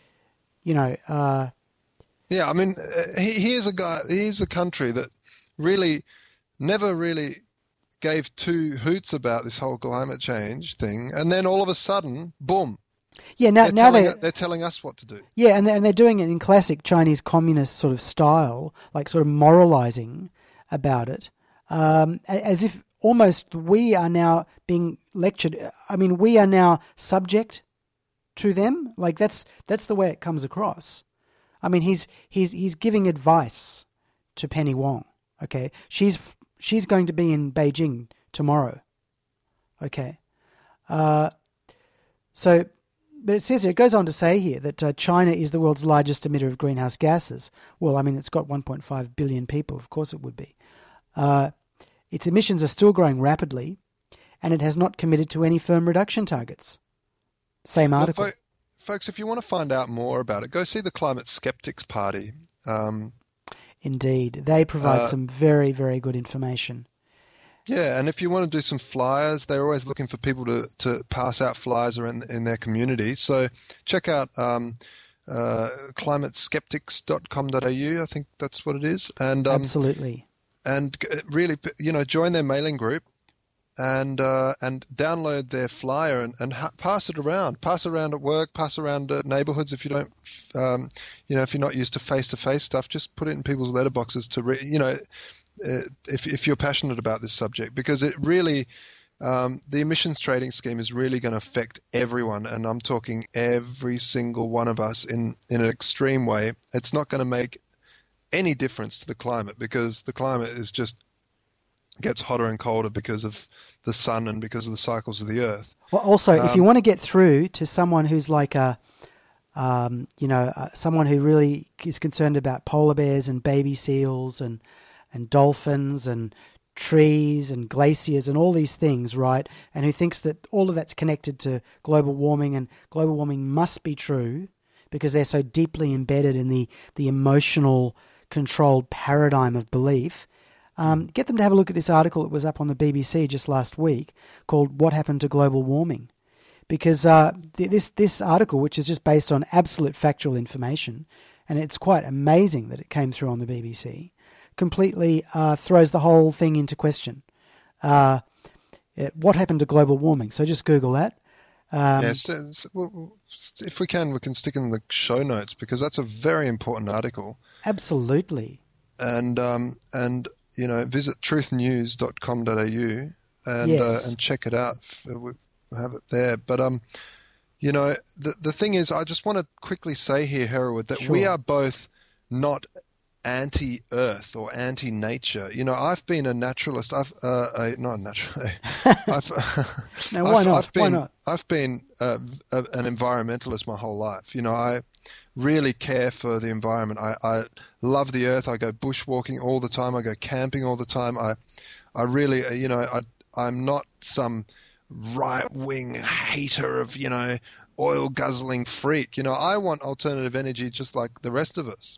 you know... Uh, Yeah, I mean, uh, he, here's a guy, here's a country that really never really gave two hoots about this whole climate change thing, and then all of a sudden, boom, yeah, now, they're, now telling, they... it- they're telling us what to do. Yeah, and they're, and they're doing it in classic Chinese communist sort of style, like sort of moralizing about it, um, a- as if almost we are now being lectured. I mean, we are now subject to them. Like that's that's the way it comes across. I mean, he's he's he's giving advice to Penny Wong. Okay, she's she's going to be in Beijing tomorrow. Okay, uh, so. But it says here, it goes on to say here that uh, China is the world's largest emitter of greenhouse gases. Well, I mean, it's got one point five billion people. Of course it would be. Uh, its emissions are still growing rapidly, and it has not committed to any firm reduction targets. Same Well, article. fo- folks, if you want to find out more about it, go see the Climate Skeptics Party. Um, Indeed. They provide uh, some very, very good information. Yeah, and if you want to do some flyers, they're always looking for people to, to pass out flyers around in their community. So check out um, uh, climate skeptics dot com dot a u. I think that's what it is. And um, Absolutely. and really, you know, join their mailing group and uh, and download their flyer and, and ha- pass it around. Pass it around at work, pass it around at neighborhoods. If you don't, um, you know, if you're not used to face-to-face stuff, just put it in people's letterboxes to, re- you know, Uh, if if you're passionate about this subject, because it really, um, the emissions trading scheme is really going to affect everyone, and I'm talking every single one of us in, in an extreme way. It's not going to make any difference to the climate, because the climate is just gets hotter and colder because of the sun and because of the cycles of the earth. Well, also, if you Um, want to get through to someone who's like a, um, you know, uh, someone who really is concerned about polar bears and baby seals and and dolphins and trees and glaciers and all these things, right? And who thinks that all of that's connected to global warming, and global warming must be true because they're so deeply embedded in the, the emotional controlled paradigm of belief. Um, get them to have a look at this article that was up on the B B C just last week called What Happened to Global Warming? Because uh, th- this, this article, which is just based on absolute factual information, and it's quite amazing that it came through on the B B C, completely uh, throws the whole thing into question. Uh, what happened to global warming? So just Google that. Um, yes, yeah, so, so, well, if we can, we can stick in the show notes because that's a very important article. Absolutely. And um, and you know, visit truth news dot com dot a u and yes. uh, and check it out. We have it there. But um, you know, the the thing is, I just want to quickly say here, Hereward, that Sure. we are both not anti-earth or anti-nature. You know, I've been a naturalist. I've uh, a, not a naturalist. I've, now, why I've, not? I've been, why not? I've been uh, a, an environmentalist my whole life. You know, I really care for the environment. I, I love the earth. I go bushwalking all the time. I go camping all the time. I, I really, you know, I, I'm not some right-wing hater of, you know, oil-guzzling freak. You know, I want alternative energy just like the rest of us.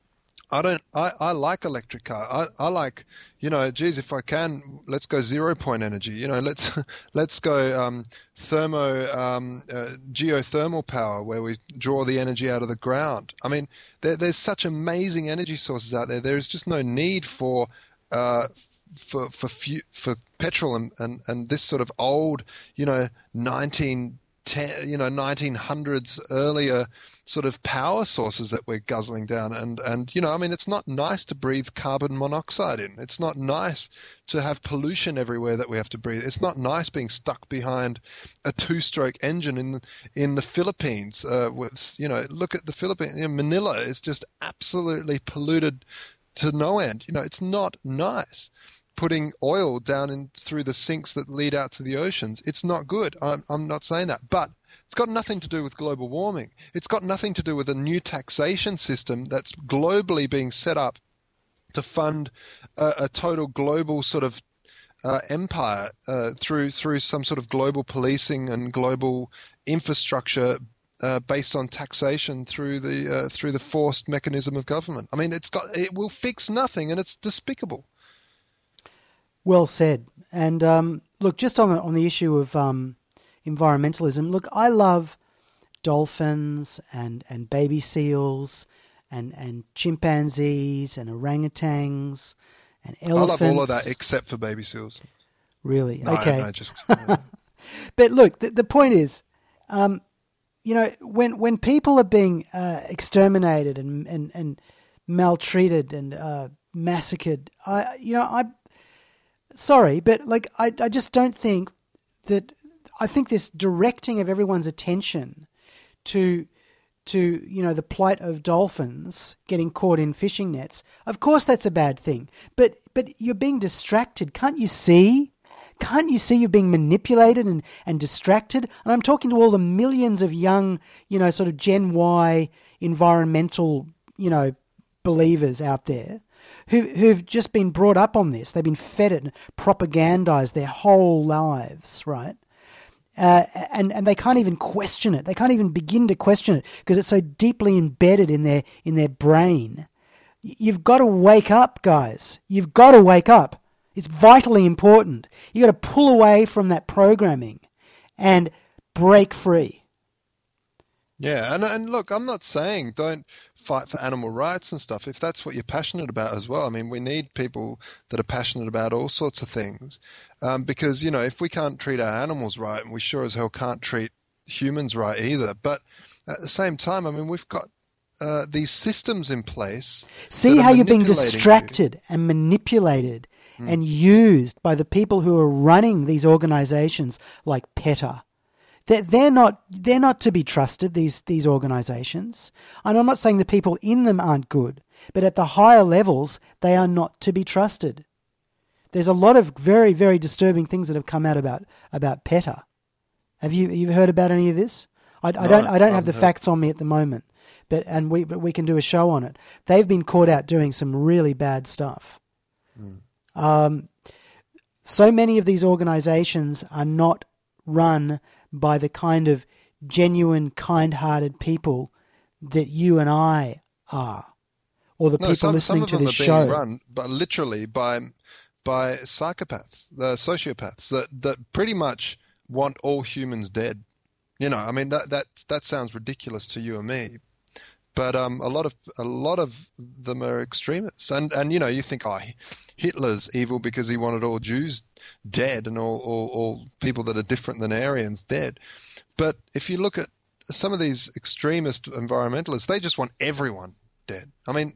I don't. I, I like electric car. I, I like, you know, geez, if I can, let's go zero point energy. You know, let's let's go um, thermo um, uh, geothermal power where we draw the energy out of the ground. I mean, there, there's such amazing energy sources out there. There is just no need for uh, for for fu- for petrol and, and, and this sort of old, you know, nineteen ten, you know, nineteen hundreds earlier sort of power sources that we're guzzling down. And, and, you know, I mean, it's not nice to breathe carbon monoxide in. It's not nice to have pollution everywhere that we have to breathe. It's not nice being stuck behind a two-stroke engine in the, in the Philippines. Uh, with, you know, look at the Philippines. You know, Manila is just absolutely polluted to no end. You know, it's not nice. Putting oil down in through the sinks that lead out to the oceans. It's not good. I'm, I'm not saying that. But it's got nothing to do with global warming. It's got nothing to do with a new taxation system that's globally being set up to fund a, a total global sort of uh, empire uh, through through some sort of global policing and global infrastructure uh, based on taxation through the uh, through the forced mechanism of government. I mean, it's got it will fix nothing, and it's despicable. Well said. And um, look, just on the, on the issue of um, environmentalism, look, I love dolphins and, and baby seals and, and chimpanzees and orangutans and elephants. I love all of that except for baby seals. Really? No, okay. No, just, uh... But look, the, the point is, um, you know, when when people are being uh, exterminated and, and, and maltreated and uh, massacred, I you know, I... Sorry, but like I, I just don't think that. I think this directing of everyone's attention to, to you know, the plight of dolphins getting caught in fishing nets. Of course, that's a bad thing. But but you're being distracted. Can't you see? Can't you see you're being manipulated and, and distracted? And I'm talking to all the millions of young, you know, sort of Gen Y environmental, you know, believers out there. Who, who've just been brought up on this. They've been fed it and propagandized their whole lives, right? Uh, and, and they can't even question it. They can't even begin to question it because it's so deeply embedded in their in their brain. You've got to wake up, guys. You've got to wake up. It's vitally important. You've got to pull away from that programming and break free. Yeah, and and look, I'm not saying don't fight for animal rights and stuff if that's what you're passionate about as well. I mean, we need people that are passionate about all sorts of things um, because, you know, if we can't treat our animals right, we sure as hell can't treat humans right either. But at the same time, I mean, we've got uh, these systems in place. See how you're being distracted you. and manipulated mm. and used by the people who are running these organizations like PETA. They're not, they're not to be trusted, these, these organisations. And I'm not saying the people in them aren't good, but at the higher levels, they are not to be trusted. There's a lot of very, very disturbing things that have come out about, about PETA. Have you you heard about any of this? I, I no, don't I don't have the heard. facts on me at the moment, but and we but we can do a show on it. They've been caught out doing some really bad stuff. Um, so many of these organizations are not run by the kind of genuine, kind-hearted people that you and I are, or the No, people some, listening some of to them this are show. being run, but literally by by psychopaths, the sociopaths that, that pretty much want all humans dead. You know, I mean that that that sounds ridiculous to you and me, but um, a lot of a lot of them are extremists, and and you know, you think, oh, Hitler's evil because he wanted all Jews dead and all all, all people that are different than Aryans dead. But if you look at some of these extremist environmentalists, they just want everyone dead. I mean,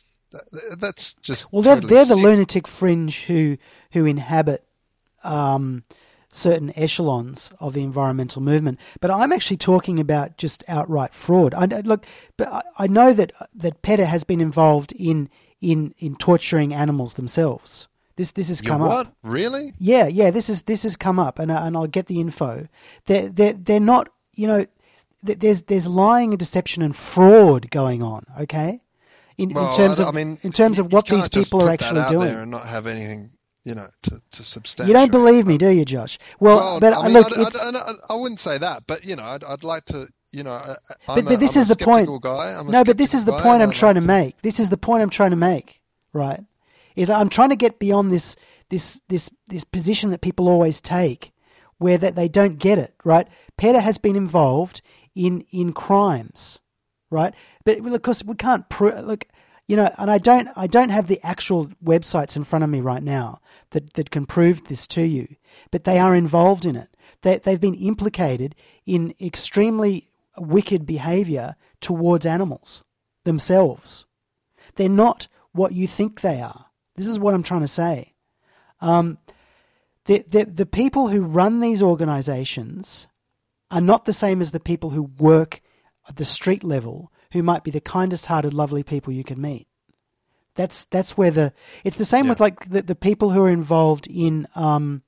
that's just well, they're totally they're the sick. lunatic fringe who who inhabit um, certain echelons of the environmental movement. But I'm actually talking about just outright fraud. I look, but I, I know that that PETA has been involved in in in torturing animals themselves. This this has You come what? up. Really? Yeah, yeah. This is this has come up, and I- and I'll get the info. They're they're they're not. You know, th- there's there's lying and deception and fraud going on. Okay. In, Well, in terms I, of I mean, in terms you, of you what these can't just people are put that actually out doing. there and not have anything, you know, to, to substantiate. You don't believe me, But- do you, Josh? Well, Well, but I uh, mean, look, I, it's I, I, I wouldn't say that, but you know, I'd, I'd like to, you know, I, I'm but, but a, this I'm is a the point. skeptical guy. I'm a No, but this is the skeptical guy, point and I'm I'd trying like to make. This is the point I'm trying to make, right? Is I'm trying to get beyond this this this this position that people always take, where that they don't get it, right? PETA has been involved in in crimes, right? But of course we can't prove. Look, you know, and I don't I don't have the actual websites in front of me right now that, that can prove this to you, but they are involved in it. They they've been implicated in extremely wicked behaviour towards animals themselves. They're not what you think they are. This is what I'm trying to say. Um, the, the the people who run these organisations are not the same as the people who work at the street level, who might be the kindest-hearted, lovely people you can meet. That's that's where the it's the same Yeah. with like the, the people who are involved in um,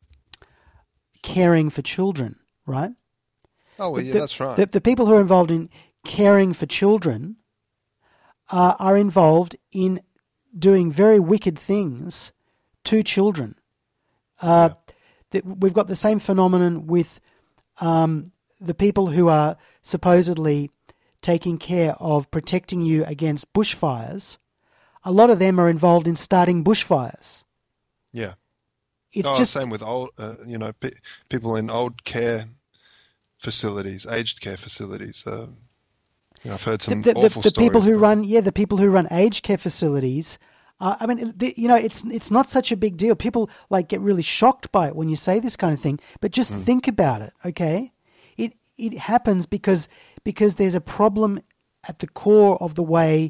caring for children, right? Oh, well, The- yeah, the, that's right. The, the people who are involved in caring for children uh, are involved in doing very wicked things to children. Uh, th- we've got the same phenomenon with um, the people who are supposedly taking care of protecting you against bushfires. A lot of them are involved in starting bushfires. Yeah. It's oh, just same with old, uh, you know, pe- people in old care facilities, aged care facilities. Uh, you know, I've heard the, some the, the, awful the stories. people who about- run, yeah, the people who run aged care facilities. Uh, I mean, the, you know, it's it's not such a big deal. People like get really shocked by it when you say this kind of thing, but just Mm. think about it, okay? It it happens because because there's a problem at the core of the way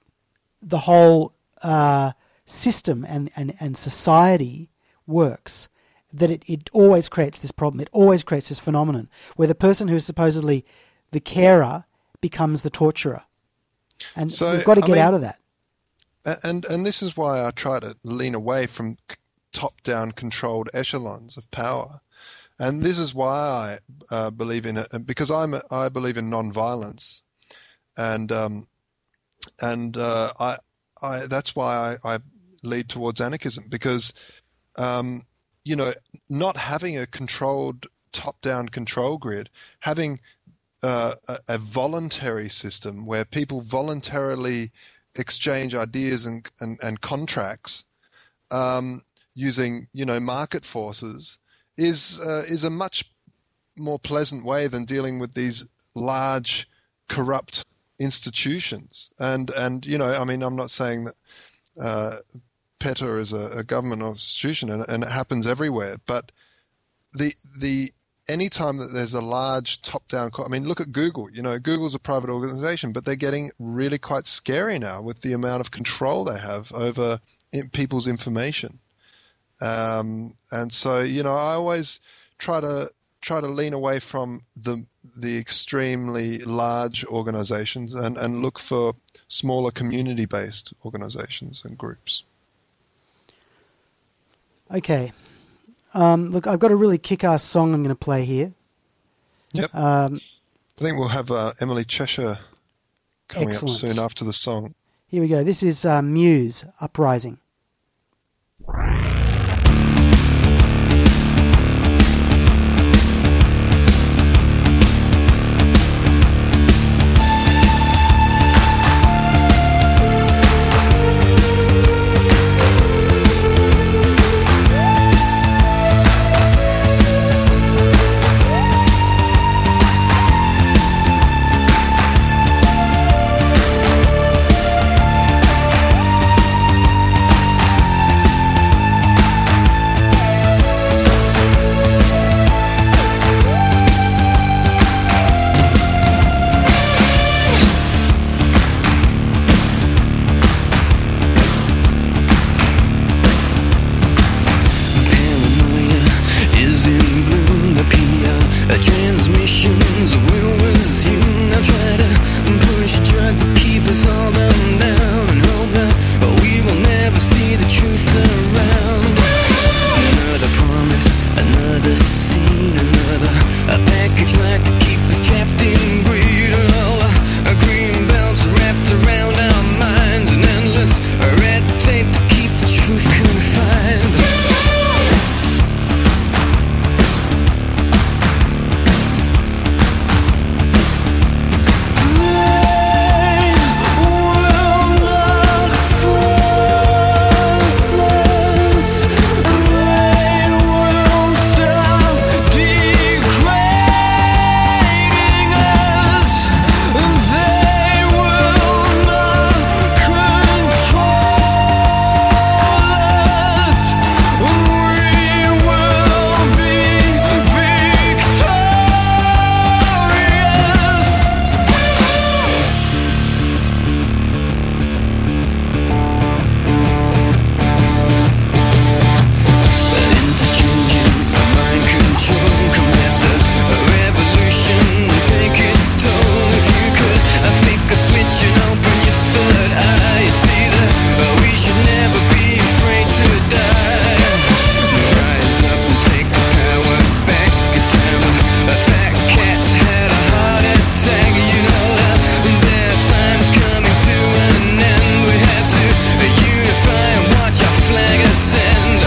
the whole uh, system and, and, and society works, that it, it always creates this problem. It always creates this phenomenon where the person who is supposedly the carer becomes the torturer. And So, we've got to I get mean- out of that. A- And and this is why I try to lean away from c- top-down controlled echelons of power, and this is why I uh, believe in it because I'm a, I believe in non-violence, and um, and uh, I I that's why I, I lead towards anarchism because um, you know not having a controlled top-down control grid, having uh, a, a voluntary system where people voluntarily exchange ideas and and, and contracts um, using you know market forces is uh, is a much more pleasant way than dealing with these large corrupt institutions. And and you know I mean I'm not saying that uh, PETA is a, a government institution and, and it happens everywhere, but the the anytime that there's a large top-down, I mean, look at Google. You know, Google's a private organization, but they're getting really quite scary now with the amount of control they have over in people's information. Um, and so, you know, I always try to try to lean away from the the extremely large organizations and, and look for smaller community-based organizations and groups. Okay. Um, look, I've got a really kick-ass song I'm going to play here. Yep. Um, I think we'll have uh, Emily Cheshire coming Excellent. up soon after the song. here we go. This is uh, Muse, Uprising. could I think of switching open your third eye. It's either uh, we should never be afraid to die. Rise up and take the power back. It's time a fat cat's had a heart attack. You know that their time's coming to an end. We have to uh, unify and watch our flag ascend.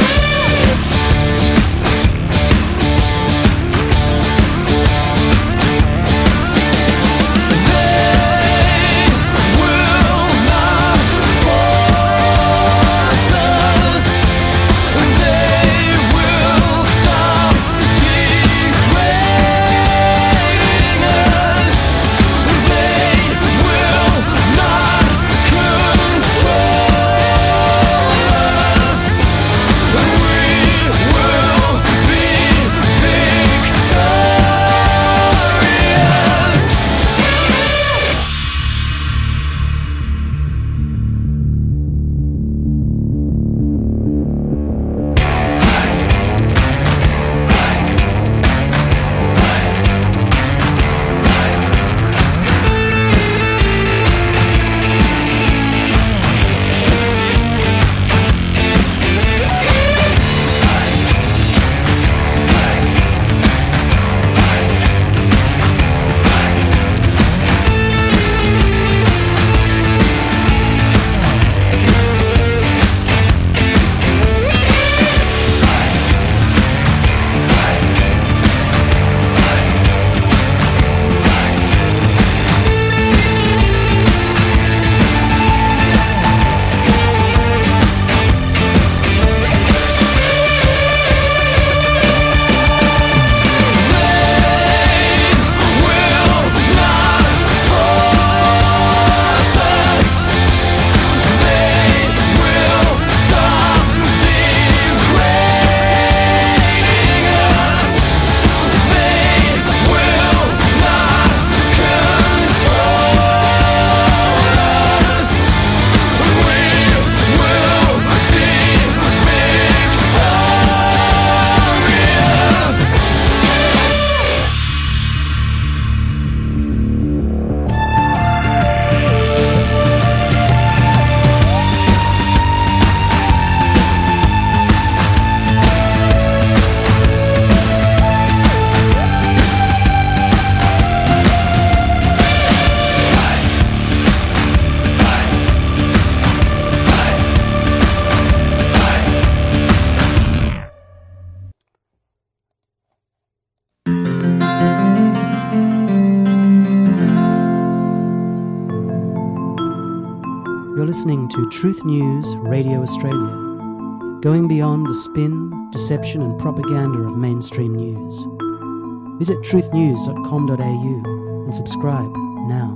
You're listening to Truth News Radio Australia, going beyond the spin, deception and propaganda of mainstream news. Visit truth news dot com dot a u and subscribe now.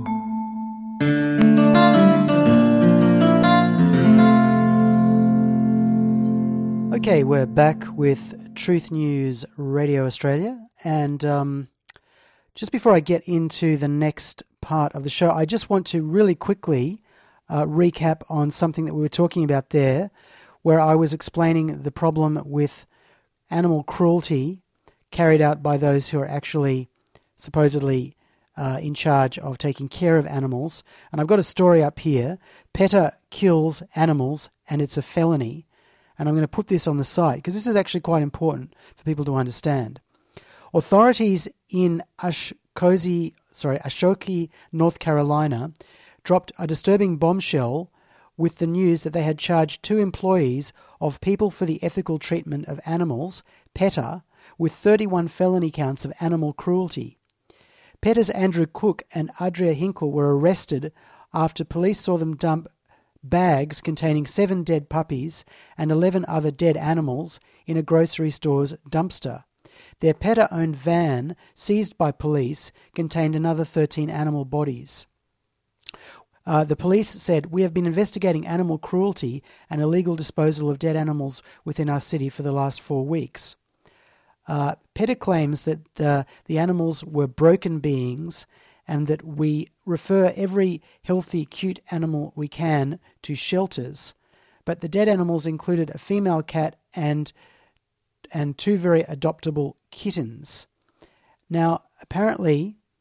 Okay, we're back with Truth News Radio Australia, and um, just before I get into the next part of the show, I just want to really quickly uh, recap on something that we were talking about there, where I was explaining the problem with animal cruelty carried out by those who are actually supposedly uh, in charge of taking care of animals. And I've got a story up here. PETA kills animals and it's a felony. And I'm going to put this on the site because this is actually quite important for people to understand. Authorities in Ashkosi, sorry, Ashoki, North Carolina, dropped a disturbing bombshell with the news that they had charged two employees of People for the Ethical Treatment of Animals, PETA, with thirty-one felony counts of animal cruelty. PETA's Andrew Cook and Adria Hinkle were arrested after police saw them dump bags containing seven dead puppies and eleven other dead animals in a grocery store's dumpster. Their PETA-owned van, seized by police, contained another thirteen animal bodies. Uh, the police said, "We have been investigating animal cruelty and illegal disposal of dead animals within our city for the last four weeks. Uh, PETA claims that uh, the animals were broken beings and that we refer every healthy, cute animal we can to shelters. But the dead animals included a female cat and and two very adoptable kittens." Now, apparently,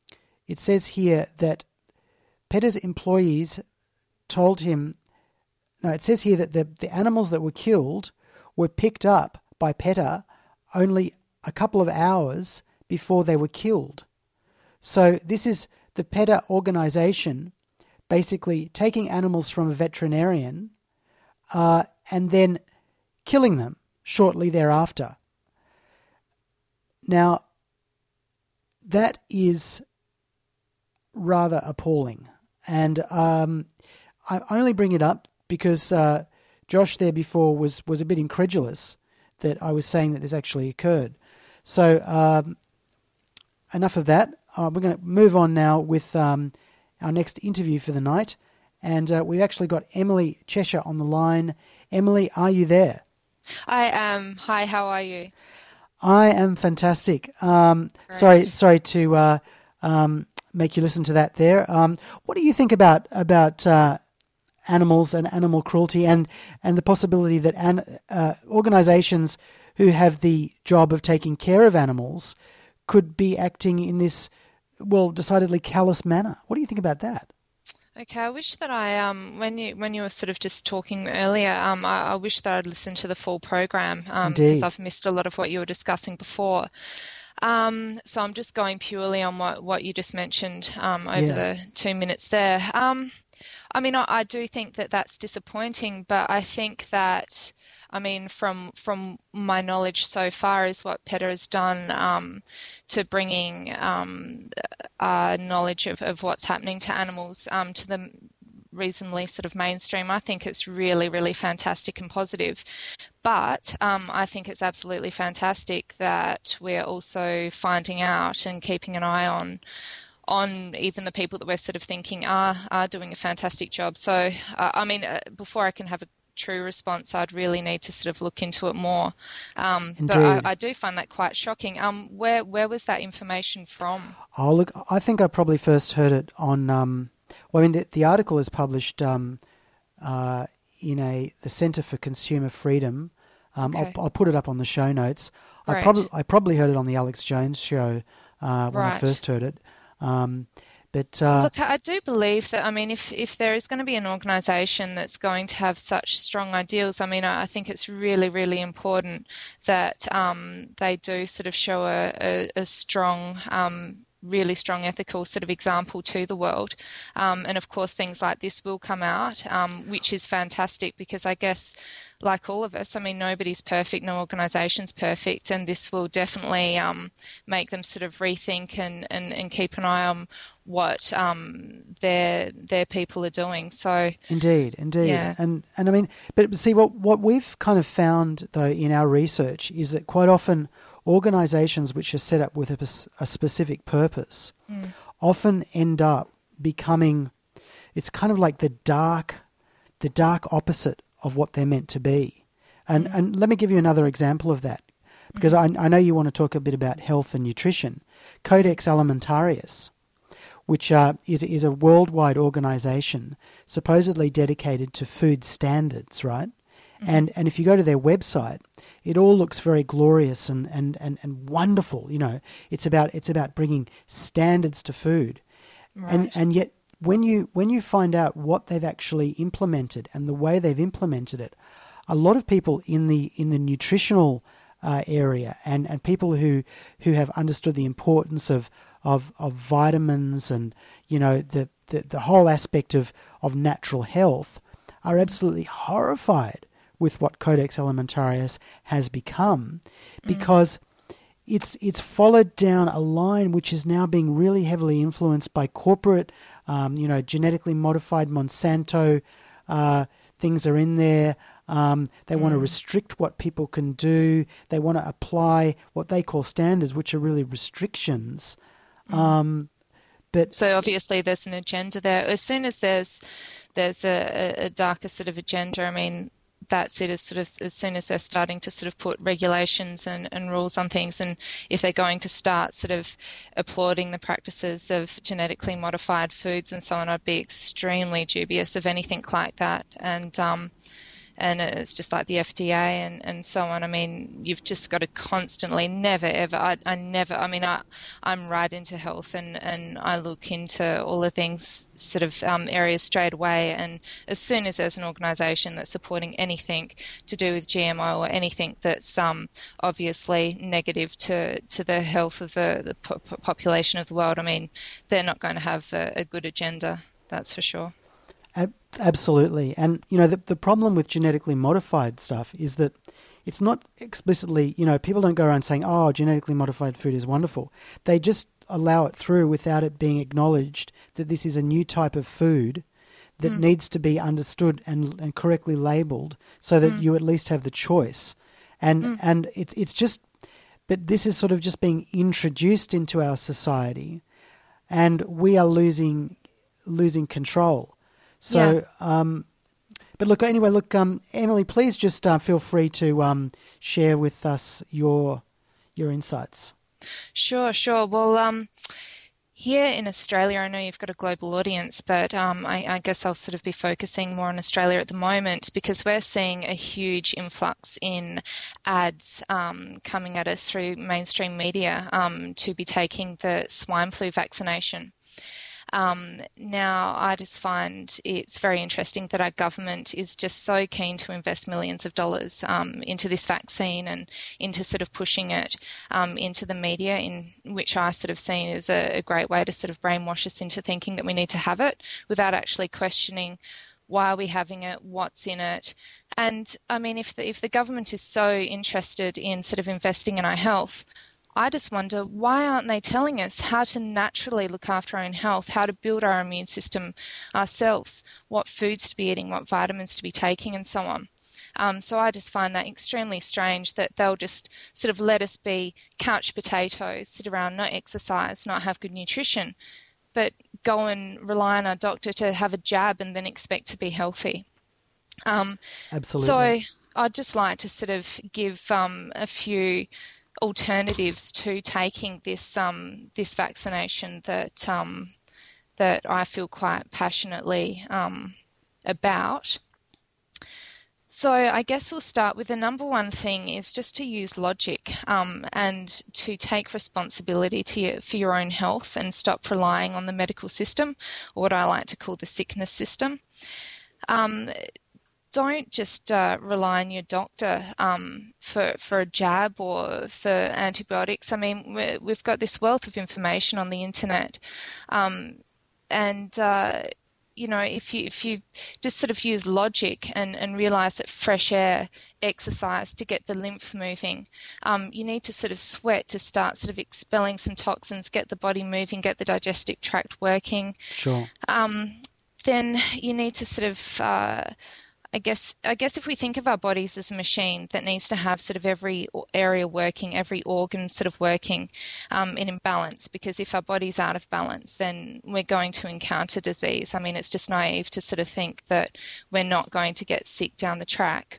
it says here that PETA's employees told him, no, it says here that the, the animals that were killed were picked up by PETA only a couple of hours before they were killed. So this is the PETA organisation basically taking animals from a veterinarian uh, and then killing them shortly thereafter. Now, that is rather appalling. And um, I only bring it up because uh, Josh there before was, was a bit incredulous that I was saying that this actually occurred. So um, enough of that. Uh, we're going to move on now with um, our next interview for the night. And uh, we've actually got Emily Cheshire on the line. Emily, are you there? I am. Hi, how are you? I am fantastic. Um, sorry, sorry to uh, um, make you listen to that there. Um, what do you think about about uh, animals and animal cruelty, and, and the possibility that an, uh, organisations who have the job of taking care of animals could be acting in this, well, decidedly callous manner? What do you think about that? Okay, I wish that I, um, when you when you were sort of just talking earlier, um, I, I wish that I'd listened to the full program um, because I've missed a lot of what you were discussing before. Um, so I'm just going purely on what, what you just mentioned um, over Yeah. the two minutes there. Um, I mean, I, I do think that that's disappointing, but I think that, I mean, from from my knowledge so far is what PETA has done um, to bringing um, uh, knowledge of, of what's happening to animals um, to the reasonably sort of mainstream. I think it's really, really fantastic and positive. But um, I think it's absolutely fantastic that we're also finding out and keeping an eye on on even the people that we're sort of thinking are are doing a fantastic job. So, uh, I mean, uh, before I can have a true response, I'd really need to sort of look into it more. Um, but I, I do find that quite shocking. Um, where where was that information from? Oh, look, I think I probably first heard it on, um, well, I mean, the, the article is published um, uh, in a the Centre for Consumer Freedom. Um, Okay. I'll, I'll put it up on the show notes. I Right. probably I probably heard it on the Alex Jones show uh, when I Right. first heard it. Um, but uh, Look, I do believe that, I mean, if, if there is going to be an organisation that's going to have such strong ideals, I mean, I, I think it's really, really important that um, they do sort of show a, a, a strong, um, really strong ethical sort of example to the world. Um, and of course, things like this will come out, um, which is fantastic because I guess, like all of us, I mean, nobody's perfect, no organisation's perfect, and this will definitely um, make them sort of rethink and, and, and keep an eye on what um, their their people are doing. So Indeed, indeed, Yeah. and and I mean, but see what what we've kind of found though in our research is that quite often organisations which are set up with a, pers- a specific purpose often end up becoming, it's kind of like the dark, the dark opposite of what they're meant to be. And and let me give you another example of that, because I I know you want to talk a bit about health and nutrition. Codex Alimentarius, which uh, is is a worldwide organisation supposedly dedicated to food standards, right? And and if you go to their website, it all looks very glorious and, and, and, and wonderful. You know, it's about it's about bringing standards to food, and Right. and yet when you when you find out what they've actually implemented and the way they've implemented it, a lot of people in the in the nutritional uh, area and, and people who who have understood the importance of of, of vitamins and you know the, the, the whole aspect of, of natural health are absolutely horrified with what Codex Alimentarius has become, because it's it's followed down a line which is now being really heavily influenced by corporate, um, you know, genetically modified Monsanto uh, things are in there. Um, they want to restrict what people can do. They want to apply what they call standards, which are really restrictions. Um, but So obviously there's an agenda there. As soon as there's there's a, a darker sort of agenda, I mean, that's it. As sort of as soon as they're starting to sort of put regulations and, and rules on things, and if they're going to start sort of applauding the practices of genetically modified foods and so on, I'd be extremely dubious of anything like that. And um, and it's just like the F D A and, and so on. I mean, you've just got to constantly, never ever, I, I never, I mean, I, I'm right into health and, and I look into all the things, sort of um, areas straight away, and as soon as there's an organisation that's supporting anything to do with G M O or anything that's um, obviously negative to, to the health of the, the po- population of the world, I mean, they're not going to have a, a good agenda, that's for sure. Absolutely. And, you know, the, the problem with genetically modified stuff is that it's not explicitly, you know, people don't go around saying, oh, genetically modified food is wonderful. They just allow it through without it being acknowledged that this is a new type of food that mm. needs to be understood and, and correctly labelled so that mm. you at least have the choice. And mm. and it's it's just, but this is sort of just being introduced into our society, and we are losing losing control. So, yeah. um, but look, anyway, look, um, Emily, please just uh, feel free to um, share with us your your insights. Sure, sure. Well, um, here in Australia, I know you've got a global audience, but um, I, I guess I'll sort of be focusing more on Australia at the moment because we're seeing a huge influx in ads um, coming at us through mainstream media um, to be taking the swine flu vaccination. Um, now, I just find it's very interesting that our government is just so keen to invest millions of dollars um, into this vaccine and into sort of pushing it um, into the media, in which I sort of seen as a, a great way to sort of brainwash us into thinking that we need to have it without actually questioning why are we having it, what's in it. And, I mean, if the, if the government is so interested in sort of investing in our health, I just wonder, why aren't they telling us how to naturally look after our own health, how to build our immune system ourselves, what foods to be eating, what vitamins to be taking, and so on. Um, so I just find that extremely strange that they'll just sort of let us be couch potatoes, sit around, not exercise, not have good nutrition, but go and rely on our doctor to have a jab and then expect to be healthy. Um, Absolutely. So I'd just like to sort of give um, a few alternatives to taking this um, this vaccination that um, that I feel quite passionately um, about. So I guess we'll start with the number one thing is just to use logic um, and to take responsibility to your, for your own health and stop relying on the medical system, or what I like to call the sickness system. Um, Don't just uh, rely on your doctor um, for for a jab or for antibiotics. I mean, we're, we've got this wealth of information on the internet, um, and uh, you know, if you if you just sort of use logic and, and realise that fresh air, exercise to get the lymph moving, um, you need to sort of sweat to start sort of expelling some toxins, get the body moving, get the digestive tract working. Sure. Um, then you need to sort of uh, I guess I guess if we think of our bodies as a machine that needs to have sort of every area working, every organ sort of working um, in balance, because if our body's out of balance, then we're going to encounter disease. I mean, it's just naive to sort of think that we're not going to get sick down the track.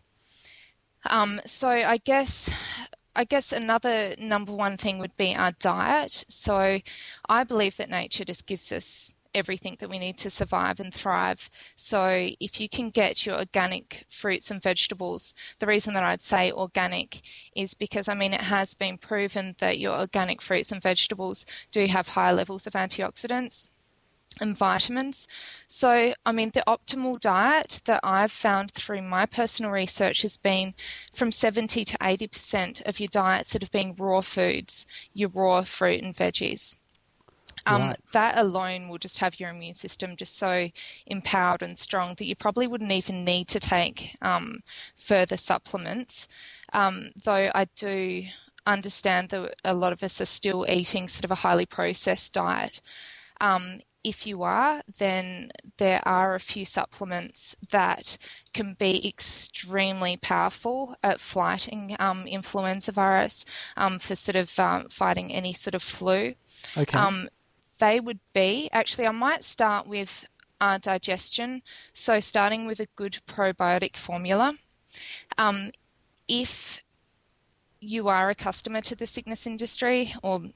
Um, so I guess I guess another number one thing would be our diet. So I believe that nature just gives us everything that we need to survive and thrive. So if you can get your organic fruits and vegetables, the reason that I'd say organic is because, I mean, it has been proven that your organic fruits and vegetables do have higher levels of antioxidants and vitamins. So, I mean, the optimal diet that I've found through my personal research has been from seventy to eighty percent of your diet sort of being raw foods, your raw fruit and veggies. Um, right. That alone will just have your immune system just so empowered and strong that you probably wouldn't even need to take um, further supplements. Um, though I do understand that a lot of us are still eating sort of a highly processed diet. Um, if you are, then there are a few supplements that can be extremely powerful at fighting um, influenza virus um, for sort of um, fighting any sort of flu. Okay. Um, They would be, actually, I might start with uh, digestion. So starting with a good probiotic formula. Um, if you are a customer to the sickness industry, or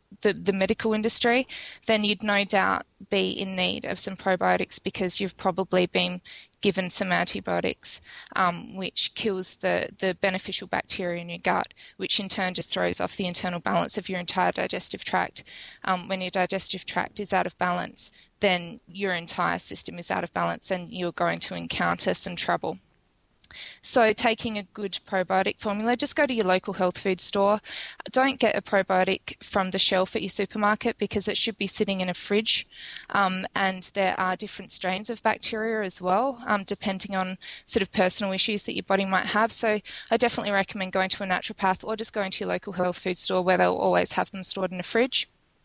the, the medical industry, then you'd no doubt be in need of some probiotics because you've probably been given some antibiotics, um, which kills the, the beneficial bacteria in your gut, which in turn just throws off the internal balance of your entire digestive tract. Um, when your digestive tract is out of balance, then your entire system is out of balance and you're going to encounter some trouble. So taking a good probiotic formula, just go to your local health food store. Don't get a probiotic from the shelf at your supermarket because it should be sitting in a fridge. Um, and there are different strains of bacteria as well, um, depending on sort of personal issues that your body might have. So I definitely recommend going to a naturopath or just going to your local health food store where they'll always have them stored in a fridge.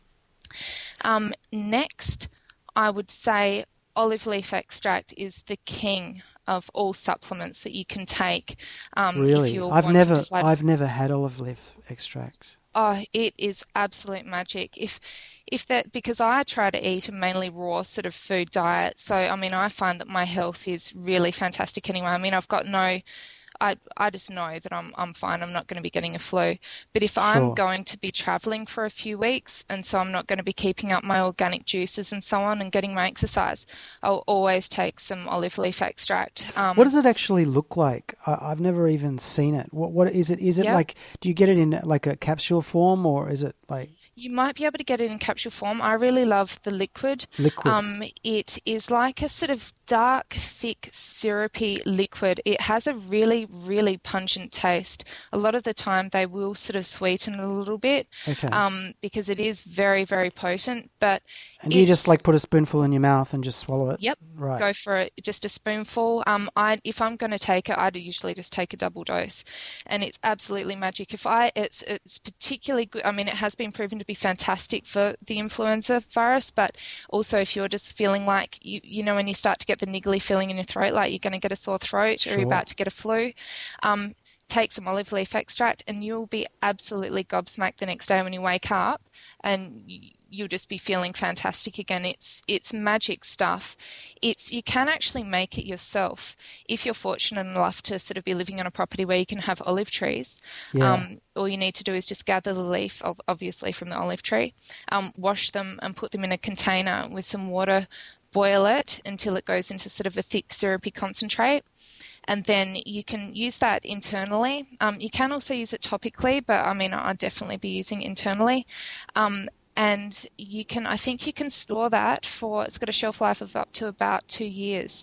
Um, next, I would say olive leaf extract is the king of all supplements that you can take. Um, really, if you're I've wanting never, to flat- I've never had olive leaf extract. Oh, it is absolute magic. If, if that, because I try to eat a mainly raw sort of food diet. So, I mean, I find that my health is really fantastic anyway. I mean, I've got no, I, I just know that I'm, I'm fine. I'm not going to be getting a flu. But if I'm Sure. going to be traveling for a few weeks, and so I'm not going to be keeping up my organic juices and so on and getting my exercise, I'll always take some olive leaf extract. Um, What does it actually look like? I, I've never even seen it. What, what is it? Is it Yeah. like, do you get it in like a capsule form or is it like You might be able to get it in capsule form. I really love the liquid. liquid? Um, it is like a sort of dark, thick, syrupy liquid. It has a really, really pungent taste. A lot of the time they will sort of sweeten a little bit Okay. um, because it is very, very potent. But and do you just it's- like put a spoonful in your mouth and just swallow it? Yep. Right. Go for it, just a spoonful. Um, I if I'm going to take it, I'd usually just take a double dose, and it's absolutely magic. If I, it's it's particularly good. I mean, it has been proven to be fantastic for the influenza virus, but also if you're just feeling like you you know when you start to get the niggly feeling in your throat, like you're going to get a sore throat or Sure. you're about to get a flu, um, take some olive leaf extract, and you'll be absolutely gobsmacked the next day when you wake up, and you'll just be feeling fantastic again. It's it's magic stuff. It's you can actually make it yourself if you're fortunate enough to sort of be living on a property where you can have olive trees. Yeah. Um, all you need to do is just gather the leaf, of, obviously from the olive tree, um, wash them and put them in a container with some water, boil it until it goes into sort of a thick syrupy concentrate. And then you can use that internally. Um, you can also use it topically, but I mean, I'd definitely be using it internally. Um, and you can, I think you can store that for, it's got a shelf life of up to about two years.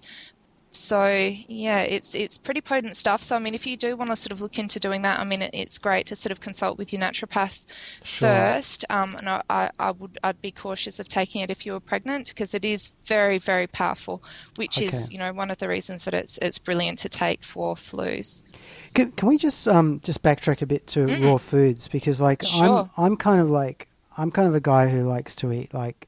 So yeah, it's it's pretty potent stuff. So I mean, if you do want to sort of look into doing that, I mean, it, it's great to sort of consult with your naturopath Sure. first. Um, and I, I, I would I'd be cautious of taking it if you were pregnant because it is very very powerful, which is Okay. you know one of the reasons that it's it's brilliant to take for flus. Can, can we just um just backtrack a bit to raw foods because like Sure. I'm I'm kind of like I'm kind of a guy who likes to eat like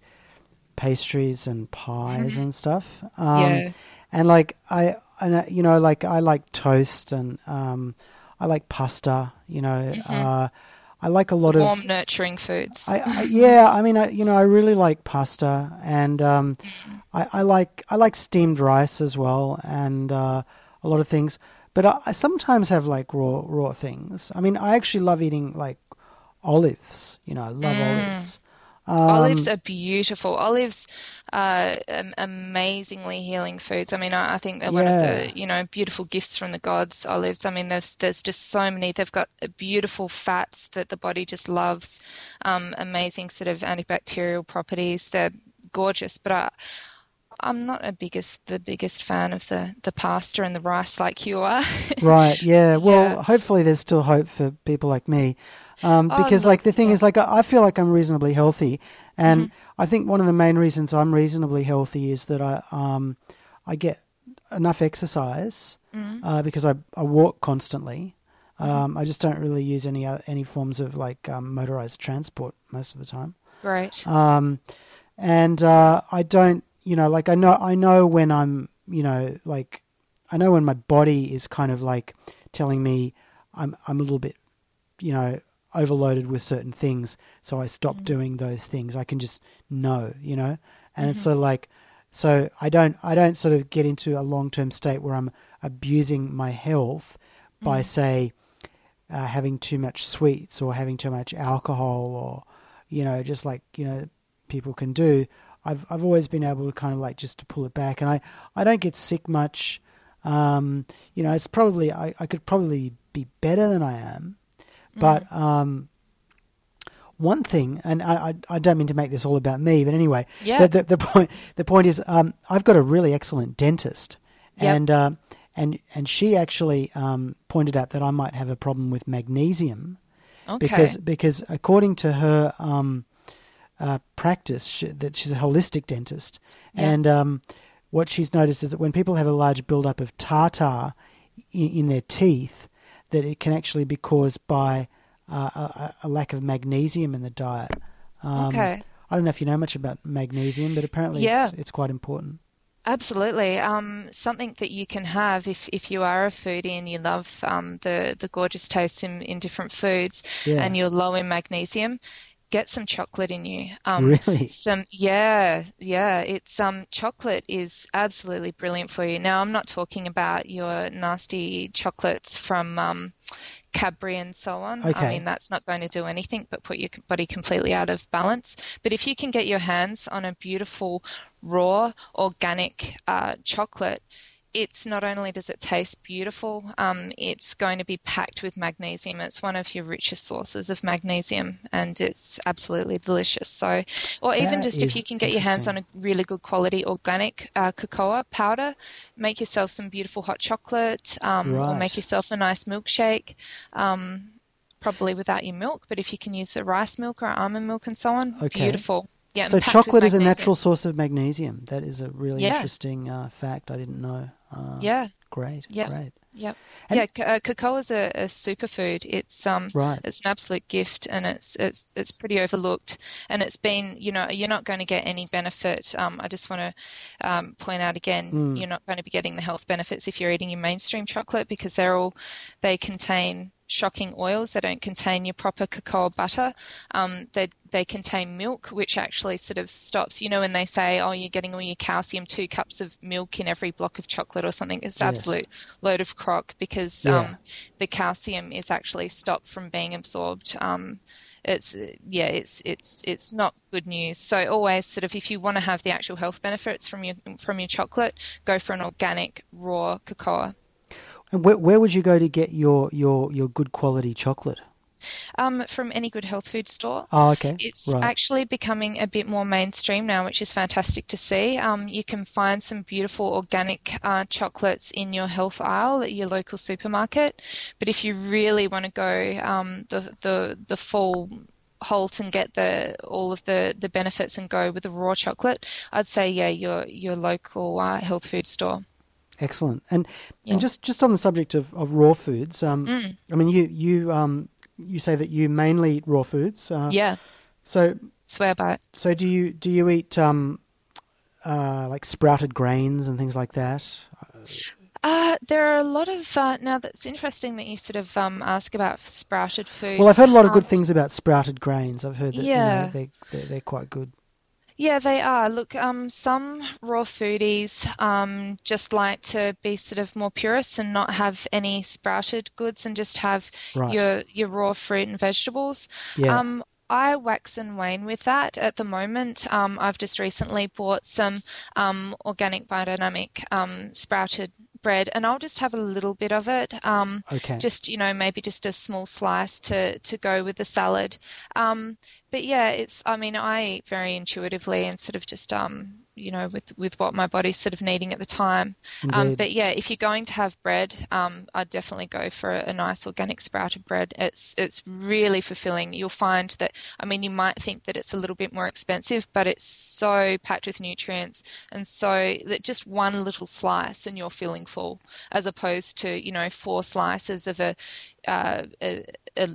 pastries and pies and stuff. Um, Yeah. And like I, and uh, you know, like I like toast and um, I like pasta. You know, uh, I like a lot Warm, of. nurturing foods. I, I, yeah, I mean, I, you know, I really like pasta, and um, I, I like I like steamed rice as well, and uh, a lot of things. But I, I sometimes have like raw raw things. I mean, I actually love eating like olives. You know, I love olives. Um, Olives are beautiful. Olives are um, amazingly healing foods. I mean, I, I think they're one of Yeah. the, you know, beautiful gifts from the gods, olives. I mean, there's there's just so many. They've got beautiful fats that the body just loves, um, amazing sort of antibacterial properties. They're gorgeous, but I, I'm not a biggest the biggest fan of the, the pasta and the rice like you are. Right. Yeah. Well, Yeah. hopefully there's still hope for people like me, um, Oh, because look, like the thing yeah. is like I I feel like I'm reasonably healthy, and Mm-hmm. I think one of the main reasons I'm reasonably healthy is that I um I get enough exercise Mm-hmm. uh, because I I walk constantly. Um, I just don't really use any other, any forms of like um, motorized transport most of the time. Great. Um, and uh, I don't, you know, like I know, I know when I'm, you know, like I know when my body is kind of like telling me I'm, I'm a little bit, you know, overloaded with certain things, so I stop doing those things. I can just know, you know, and it's sort of like, so I don't, I don't sort of get into a long-term state where I'm abusing my health by say uh, having too much sweets or having too much alcohol or you know, just like, you know, people can do, I've I've always been able to kind of like just to pull it back, and I, I don't get sick much. Um, you know, it's probably I, I could probably be better than I am, but Mm. um, one thing, and I, I I don't mean to make this all about me, but anyway, Yeah. the, the the point the point is, um, I've got a really excellent dentist, Yep. and uh, and and she actually um, pointed out that I might have a problem with magnesium. Okay. Because because according to her um, uh, practice, she, that she's a holistic dentist, Yeah. and um, what she's noticed is that when people have a large buildup of tartar in, in their teeth, that it can actually be caused by uh, a, a lack of magnesium in the diet. Um, Okay. I don't know if you know much about magnesium, but apparently Yeah. it's it's quite important. Absolutely. Um, something that you can have if, if you are a foodie and you love um, the, the gorgeous tastes in, in different foods Yeah. and you're low in magnesium, get some chocolate in you. Um, Really? some, yeah, yeah. It's um, chocolate is absolutely brilliant for you. Now, I'm not talking about your nasty chocolates from um, Cadbury and so on. I Okay. mean, that's not going to do anything but put your body completely out of balance. But if you can get your hands on a beautiful, raw, organic uh, chocolate, it's not only does it taste beautiful, um, it's going to be packed with magnesium. It's one of your richest sources of magnesium, and it's absolutely delicious. So, or even That just if is you can get your hands on interesting. a really good quality organic uh, cocoa powder, make yourself some beautiful hot chocolate, um, or make Right. yourself a nice milkshake. Um, probably without your milk, but if you can use the rice milk or almond milk and so on, Okay. beautiful. Yeah, So and packed with chocolate is a magnesium. natural source of magnesium. That is a really Yeah, interesting uh, fact I didn't know. Uh, yeah, great, yeah. great. Yep. And Yeah, ca- uh, cocoa is a, a superfood. It's um, right, it's an absolute gift, and it's it's it's pretty overlooked. And it's been, you know, you're not going to get any benefit. Um, I just want to um, point out again, mm, you're not going to be getting the health benefits if you're eating your mainstream chocolate because they're all they contain shocking oils. They don't contain your proper cocoa butter. Um, they they contain milk, which actually sort of stops. You know, when they say, "Oh, you're getting all your calcium, two cups of milk in every block of chocolate or something," it's yes, absolute load of crock because yeah, um, the calcium is actually stopped from being absorbed. Um, it's yeah, it's it's it's not good news. So always sort of if you want to have the actual health benefits from your from your chocolate, go for an organic raw cocoa. And where where would you go to get your your your good quality chocolate? Um, from any good health food store. Oh, okay, It's right, actually becoming a bit more mainstream now, which is fantastic to see. Um, you can find some beautiful organic uh, chocolates in your health aisle at your local supermarket. But if you really want to go um, the the the full halt and get the all of the the benefits and go with the raw chocolate, I'd say yeah, your your local uh, health food store. excellent. And and Yeah. just just on the subject of, of raw foods, um, Mm. I mean, you you um you say that you mainly eat raw foods. Uh, Yeah. so Swear by it. so do you do you eat um uh like sprouted grains and things like that? Uh, there are a lot of uh, now that's interesting that you sort of um, ask about sprouted Well, I've heard foods. a lot of Um, good things about sprouted grains. I've heard that you know yeah, they they're, they're quite good. yeah, they are. Look, um, some raw foodies um, just like to be sort of more purists and not have any sprouted goods and just have Right. your your raw fruit and vegetables. Yeah. Um, I wax and wane with that at the moment. Um, I've just recently bought some um, organic biodynamic um, sprouted bread, and I'll just have a little bit of it. Um, Okay. just you know, maybe just a small slice to to go with the salad. Um, but yeah, it's. I mean, I eat very intuitively and sort of just um, you know, with with what my body's sort of needing at the time. Um, Indeed. but yeah, if you're going to have bread, um, I'd definitely go for a, a nice organic sprouted bread. It's it's really fulfilling. You'll find that. I mean, you might think that it's a little bit more expensive, but it's so packed with nutrients, and so that just one little slice and you're feeling full, as opposed to you know four slices of a uh, a, a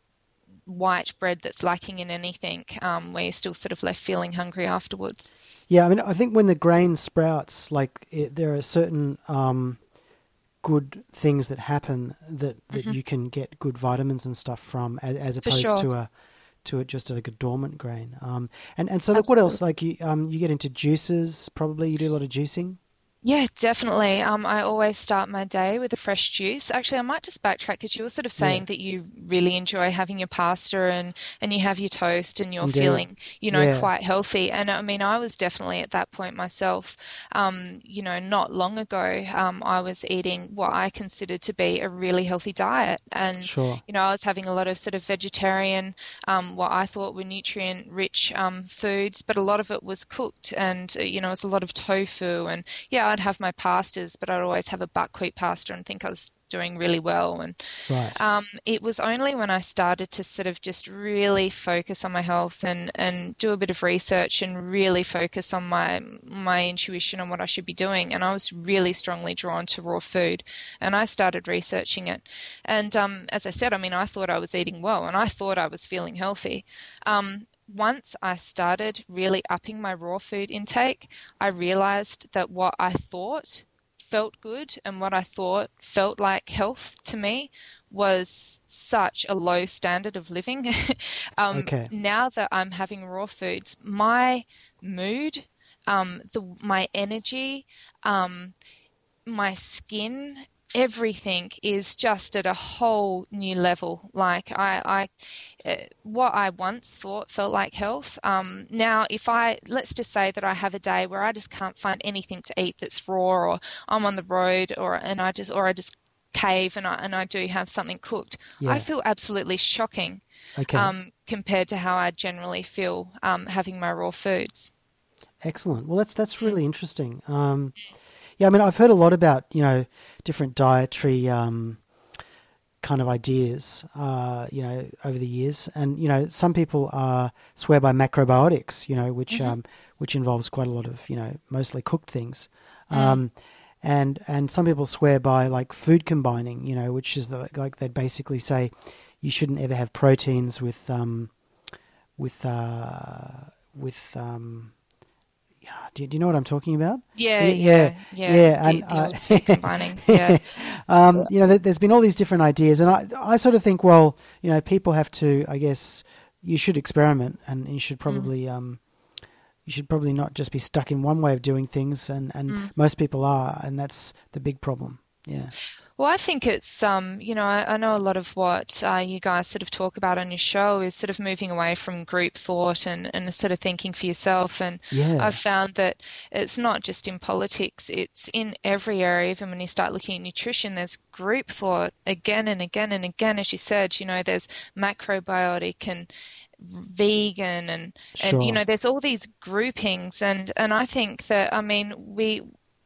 white bread that's lacking in anything, um, where you're still sort of left feeling hungry afterwards. Yeah, I mean, I think when the grain sprouts, like it, there are certain um, good things that happen that, that Hmm. you can get good vitamins and stuff from, as, as For opposed sure. to a to it just like a dormant grain. Um, and and so, like, what Absolutely. else? Like you um, you get into juices, probably. You do a lot of juicing. Yeah, definitely. Um, I always start my day with a fresh juice. Actually, I might just backtrack because you were sort of Yeah, saying that you really enjoy having your pasta and and you have your toast and you're indeed. feeling, you know, Yeah, quite healthy. And I mean, I was definitely at that point myself. Um, you know, not long ago, um, I was eating what I considered to be a really healthy diet, and sure. you know, I was having a lot of sort of vegetarian, um, what I thought were nutrient-rich um, foods, but a lot of it was cooked, and uh, you know, it was a lot of tofu and yeah, I'd have my pastas, but I'd always have a buckwheat pasta and think I was doing really well. And Right. um, it was only when I started to sort of just really focus on my health and, and do a bit of research and really focus on my my intuition on what I should be doing. And I was really strongly drawn to raw food, and I started researching it. And um, as I said, I mean, I thought I was eating well, and I thought I was feeling healthy. Um, once I started really upping my raw food intake, I realized that what I thought felt good and what I thought felt like health to me was such a low standard of living. um, Okay. now that I'm having raw foods, my mood, um, the my energy, um, my skin, everything is just at a whole new level. Like I, I uh, what I once thought felt like health. Um, now, if I, let's just say that I have a day where I just can't find anything to eat that's raw, or I'm on the road, or and I just, or I just cave and I and I do have something cooked, I Yeah. feel absolutely shocking Okay. um, compared to how I generally feel um, having my raw foods. Excellent. Well, that's that's really interesting. Um, yeah, I mean, I've heard a lot about, you know, different dietary um, kind of ideas, uh, you know, over the years, and you know, some people uh, swear by macrobiotics, you know, which Mm-hmm. um, which involves quite a lot of, you know, mostly cooked things. Mm. Um, and and some people swear by like food combining, you know, which is the, like they basically say you shouldn't ever have proteins with um, with uh, with um, yeah, do, do you know what I'm talking about? Yeah, Yeah, yeah, yeah, yeah. yeah, The and the uh, old food combining. Yeah. um, you know, there, there's been all these different ideas, and I, I sort of think, well, you know, people have to, I guess, you should experiment, and you should Mm, probably, um, you should probably not just be stuck in one way of doing things, and and mm. most people are, and that's the big problem. Yeah, Well, I think it's, um, you know, I, I know a lot of what uh, you guys sort of talk about on your show is sort of moving away from group thought and, and sort of thinking for yourself. And I've yeah, found that it's not just in politics, it's in every area. Even when you start looking at nutrition, there's group thought again and again and again. As you said, you know, there's macrobiotic and vegan and and you sure, know there's all these groupings and and I think that I mean we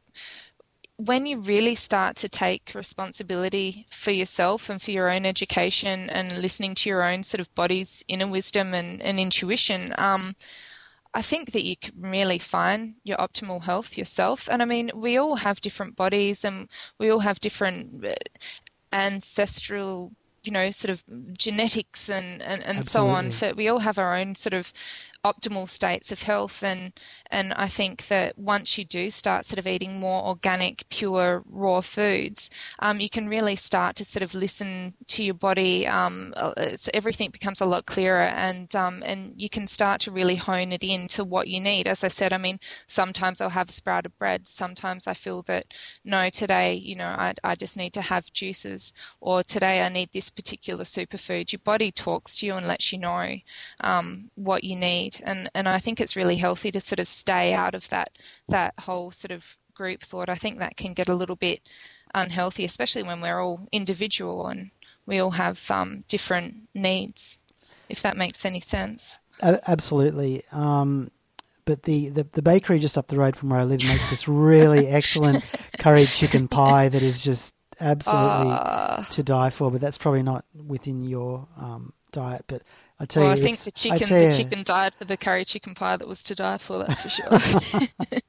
when you really start to take responsibility for yourself and for your own education and listening to your own sort of body's inner wisdom and, and intuition, um, I think that you can really find your optimal health yourself. And I mean, we all have different bodies and we all have different uh, ancestral, you know, sort of genetics and, and, and so on. absolutely, For, we all have our own sort of optimal states of health and and I think that once you do start sort of eating more organic, pure, raw foods, um, you can really start to sort of listen to your body. Um, so everything becomes a lot clearer, and um, and you can start to really hone it in to what you need. As I said, I mean, sometimes I'll have sprouted bread. Sometimes I feel that no, today, you know, I I just need to have juices, or today I need this particular superfood. Your body talks to you and lets you know um, what you need. And and I think it's really healthy to sort of stay out of that that whole sort of group thought. I think that can get a little bit unhealthy, especially when we're all individual and we all have um, different needs, if that makes any sense. A- absolutely. Um, but the, the, the bakery just up the road from where I live makes this really excellent curried chicken pie that is just absolutely Uh, to die for. But that's probably not within your um, diet. But I tell well, you, I think it's the I chicken tell the you, chicken died for the curry chicken pie that was to die for, that's for sure.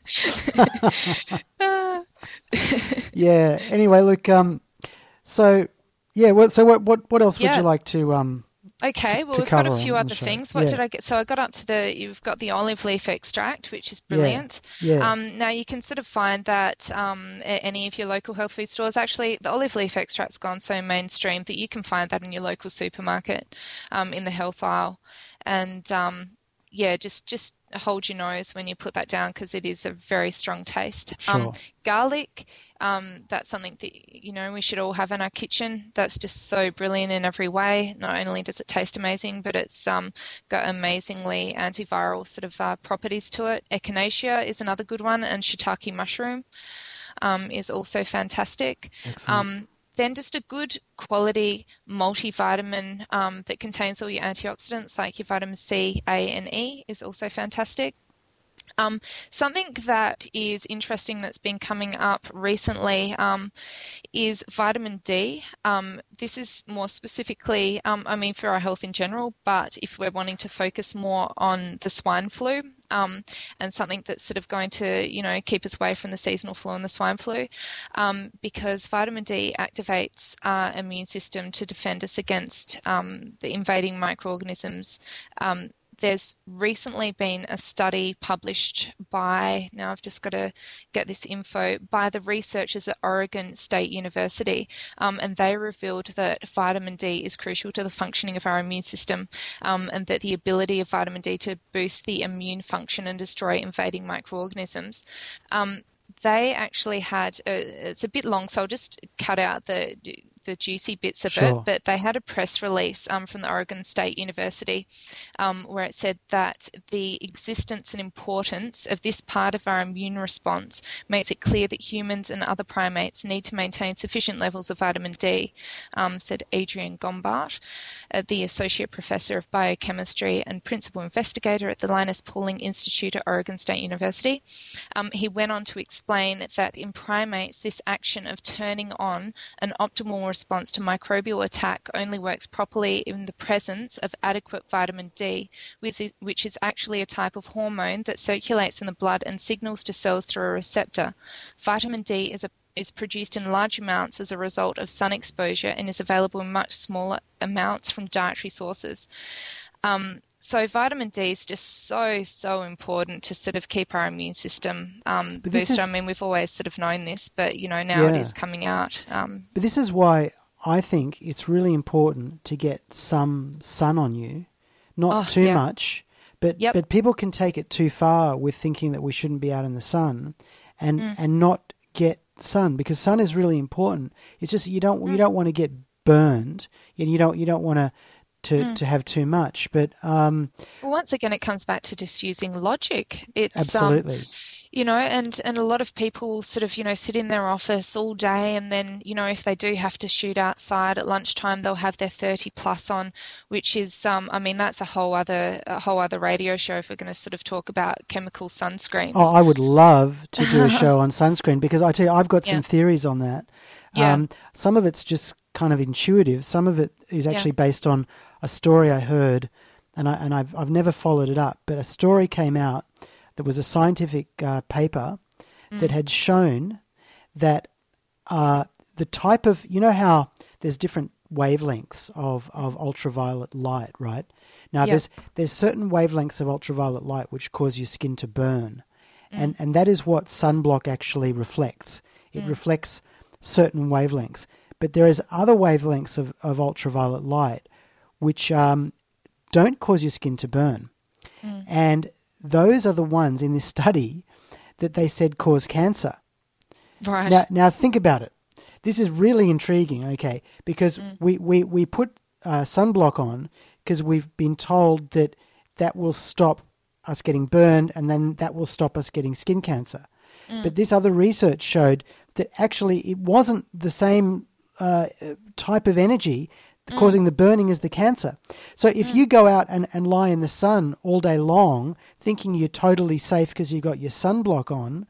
yeah. Anyway, look. Um. So yeah. What? So what? What? What else would you Yeah. like to um to, Okay, well, to we've got a cover few on, on the other show? things. What Yeah. did I get? So I got up to the, you've got the olive leaf extract, which is Yeah. brilliant. Yeah. Um, now you can sort of find that um, at any of your local health food stores. Actually, the olive leaf extract's gone so mainstream that you can find that in your local supermarket um, in the health aisle. And um, yeah, just just hold your nose when you put that down because it is a very strong taste. Sure. Um, garlic, um, that's something that, you know, we should all have in our kitchen. That's just so brilliant in every way. Not only does it taste amazing, but it's um, got amazingly antiviral sort of uh, properties to it. Echinacea is another good one, and shiitake mushroom um, is also fantastic. Excellent. Um, Then just a good quality multivitamin um, that contains all your antioxidants, like your vitamin C, A, and E, is also fantastic. Um, something that is interesting that's been coming up recently um, is vitamin D. Um, this is more specifically, um, I mean, for our health in general, but if we're wanting to focus more on the swine flu, Um, and something that's sort of going to, you know, keep us away from the seasonal flu and the swine flu, um, because vitamin D activates our immune system to defend us against um, the invading microorganisms. Um, there's recently been a study published by, now I've just got to get this info, by the researchers at Oregon State University, um, and they revealed that vitamin D is crucial to the functioning of our immune system, um, and that the ability of vitamin D to boost the immune function and destroy invading microorganisms. Um, they actually had, a, it's a bit long, so I'll just cut out the the juicy bits of Sure. it, but they had a press release um, from the Oregon State University um, where it said that the existence and importance of this part of our immune response makes it clear that humans and other primates need to maintain sufficient levels of vitamin D, um, said Adrian Gombart, uh, the Associate Professor of Biochemistry and Principal Investigator at the Linus Pauling Institute at Oregon State University. Um, he went on to explain that in primates, this action of turning on an optimal response to microbial attack only works properly in the presence of adequate vitamin D, which is, which is actually a type of hormone that circulates in the blood and signals to cells through a receptor. Vitamin D is a is produced in large amounts as a result of sun exposure and is available in much smaller amounts from dietary sources. Um, so vitamin D is just so, so important to sort of keep our immune system um, But this boosted. is- I mean, we've always sort of known this, but, you know, now it Yeah. is coming out. Um, But this is why I think it's really important to get some sun on you, not Oh, too yeah. much, but Yep. but people can take it too far with thinking that we shouldn't be out in the sun, and Mm. and not get sun, because sun is really important. It's just you don't Mm. you don't want to get burned, and you don't you don't want to to Mm. to have too much. But um, well, once again, it comes back to just using logic. It's um, absolutely. you know, and, and a lot of people sort of, you know, sit in their office all day, and then, you know, if they do have to shoot outside at lunchtime, they'll have their thirty plus on, which is, um, I mean, that's a whole other, a whole other radio show if we're going to sort of talk about chemical sunscreens. Oh, I would love to do a show on sunscreen, because I tell you, I've got some Yeah. theories on that. Yeah. Um, some of it's just kind of intuitive. Some of it is actually based on a story I heard, and I and I've I've never followed it up. But a story came out that was a scientific uh, paper that had shown that uh, the type of, you know how there's different wavelengths of, of ultraviolet light, right? Now Yeah. there's there's certain wavelengths of ultraviolet light which cause your skin to burn, and and that is what sunblock actually reflects. It reflects certain wavelengths, but there is other wavelengths of, of ultraviolet light which um, don't cause your skin to burn, and those are the ones in this study that they said cause cancer. Right. Now, now think about it. This is really intriguing, okay, because we, we, we put uh, sunblock on because we've been told that that will stop us getting burned, and then that will stop us getting skin cancer. But this other research showed that actually it wasn't the same uh, type of energy causing the burning as the cancer. So if you go out and, and lie in the sun all day long thinking you're totally safe because you've got your sunblock on,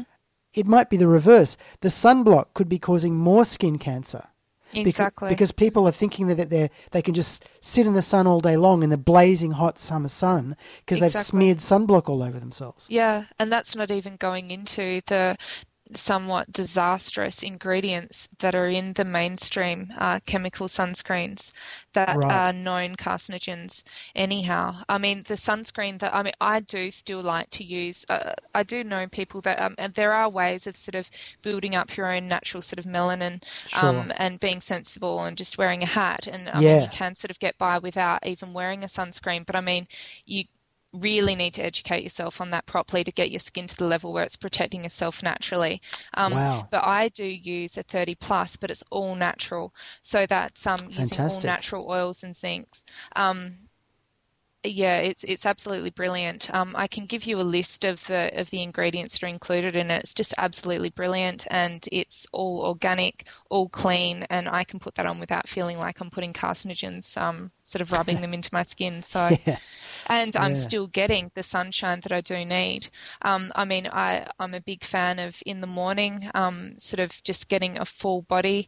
it might be the reverse. The sunblock could be causing more skin cancer. Beca- Exactly. Because people are thinking that they they can just sit in the sun all day long in the blazing hot summer sun because they've Exactly. smeared sunblock all over themselves. Yeah, and that's not even going into the somewhat disastrous ingredients that are in the mainstream uh, chemical sunscreens that Right. are known carcinogens anyhow. I mean, the sunscreen that, I mean, I do still like to use, uh, I do know people that, um, and there are ways of sort of building up your own natural sort of melanin um, Sure. and being sensible and just wearing a hat. And I Yeah. mean, you can sort of get by without even wearing a sunscreen, but I mean, you really need to educate yourself on that properly to get your skin to the level where it's protecting yourself naturally. Um, Wow. But I do use a thirty plus, but it's all natural. So that's um, using all Fantastic. natural oils and zincs. Um, yeah, it's it's absolutely brilliant. Um, I can give you a list of the of the ingredients that are included in it. It's just absolutely brilliant, and it's all organic, all clean, and I can put that on without feeling like I'm putting carcinogens, um, sort of rubbing them into my skin. So, Yeah. and I'm Yeah. still getting the sunshine that I do need. Um, I mean, I I'm a big fan of in the morning, um, sort of just getting a full body.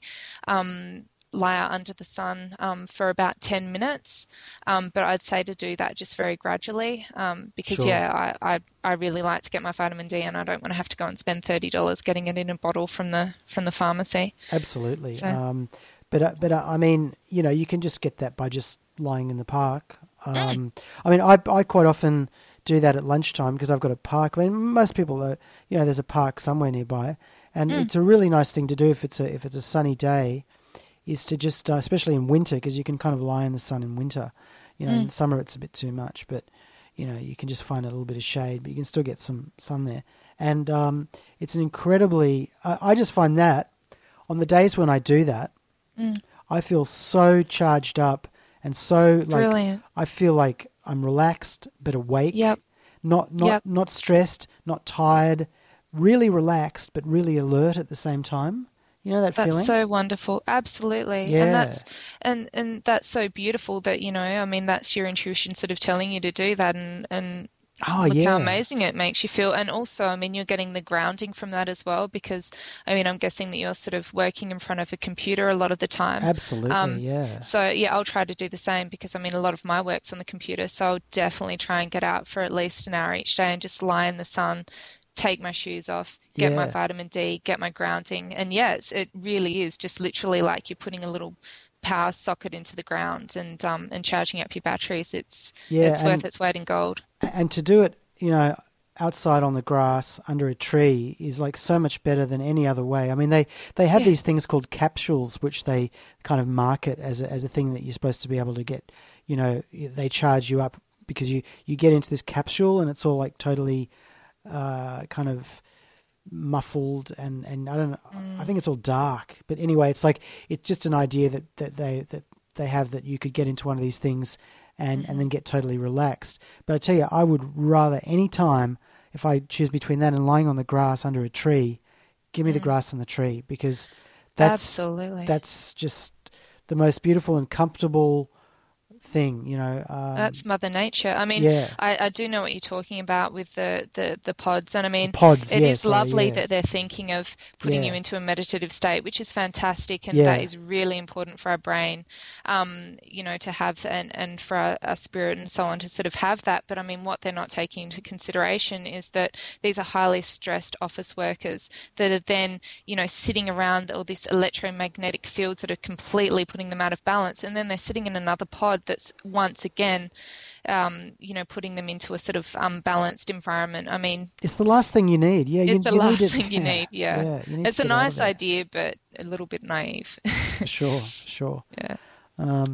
Um, lie out under the sun um, for about ten minutes. Um, but I'd say to do that just very gradually um, because, Sure. yeah, I, I, I really like to get my vitamin D and I don't want to have to go and spend thirty dollars getting it in a bottle from the from the pharmacy. Absolutely. So- Um, but uh, but uh, I mean, you know, you can just get that by just lying in the park. Um, Mm. I mean, I I quite often do that at lunchtime because I've got a park. I mean, most people, are, you know, there's a park somewhere nearby, and Mm. it's a really nice thing to do if it's a if it's a sunny day, is to just, uh, especially in winter, because you can kind of lie in the sun in winter. You know, Mm. in summer it's a bit too much, but you know, you can just find a little bit of shade, but you can still get some sun there. And um, it's an incredibly. I, I just find that on the days when I do that, Mm. I feel so charged up and so like Brilliant. I feel like I'm relaxed but awake. Yep. Not not Yep. not stressed, not tired, really relaxed but really alert at the same time. You know that That's feeling? so wonderful. Absolutely. Yeah. And that's and and that's so beautiful that, you know, I mean, that's your intuition sort of telling you to do that, and and Oh look yeah. how amazing it makes you feel. And also, I mean, you're getting the grounding from that as well because, I mean, I'm guessing that you're sort of working in front of a computer a lot of the time. Absolutely, Um, yeah. So, yeah, I'll try to do the same because, I mean, a lot of my work's on the computer. So I'll definitely try and get out for at least an hour each day and just lie in the sun, take my shoes off, get my Yeah. vitamin D, get my grounding. And yeah, it's, it really is just literally like you're putting a little power socket into the ground and um and charging up your batteries. It's Yeah, it's worth and- its weight in gold. And to do it, you know, outside on the grass under a tree is like so much better than any other way. I mean, they, they have Yeah. these things called capsules, which they kind of market as a, as a thing that you're supposed to be able to get. You know, they charge you up because you, you get into this capsule and it's all like totally uh, kind of muffled and, and I don't know. I think it's all dark. But anyway, it's like it's just an idea that, that they that they have that you could get into one of these things and, and then get totally relaxed. But I tell you, I would rather any time, if I choose between that and lying on the grass under a tree, give me the grass and the tree because that's Absolutely. that's just the most beautiful and comfortable thing, you know. Um, That's Mother Nature. I mean, Yeah. I, I do know what you're talking about with the, the, the pods. And I mean, pods, it yeah, is sorry, lovely yeah. that they're thinking of putting Yeah. you into a meditative state, which is fantastic. And Yeah. that is really important for our brain, um, you know, to have and, and for our, our spirit and so on to sort of have that. But I mean, what they're not taking into consideration is that these are highly stressed office workers that are then, you know, sitting around all these electromagnetic fields that are completely putting them out of balance. And then they're sitting in another pod that's once again, um, you know, putting them into a sort of unbalanced environment. I mean, It's the last thing you need. Yeah, you, it's the you need last it- thing you need. Yeah, you need it's to a get out of nice there. idea, but a little bit naive. Sure, sure. Yeah. Um,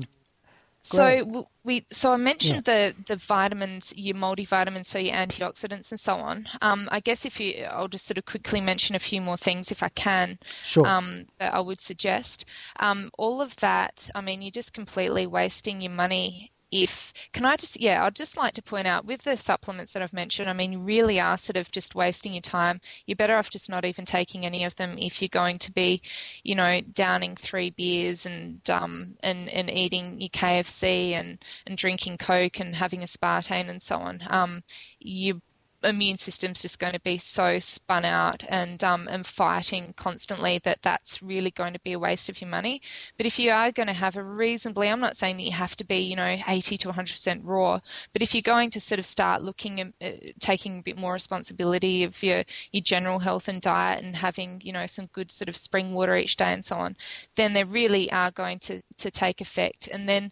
So Great. w- we, so I mentioned the the vitamins, your multivitamins, so your antioxidants and so on. Um, I guess if you, I'll just sort of quickly mention a few more things if I can. Sure. Um, that I would suggest. Um, all of that. I mean, you're just completely wasting your money. If can I just yeah I'd just like to point out with the supplements that I've mentioned, I mean, you really are sort of just wasting your time. You're better off just not even taking any of them if you're going to be, you know, downing three beers and um and, and eating your K F C and, and drinking Coke and having aspartame and so on. Um, you immune system's just going to be so spun out and um, and fighting constantly that that's really going to be a waste of your money. But if you are going to have a reasonably, I'm not saying that you have to be, you know, eighty to one hundred percent raw, but if you're going to sort of start looking at uh, taking a bit more responsibility of your, your general health and diet and having, you know, some good sort of spring water each day and so on, then they really are going to, to take effect. And then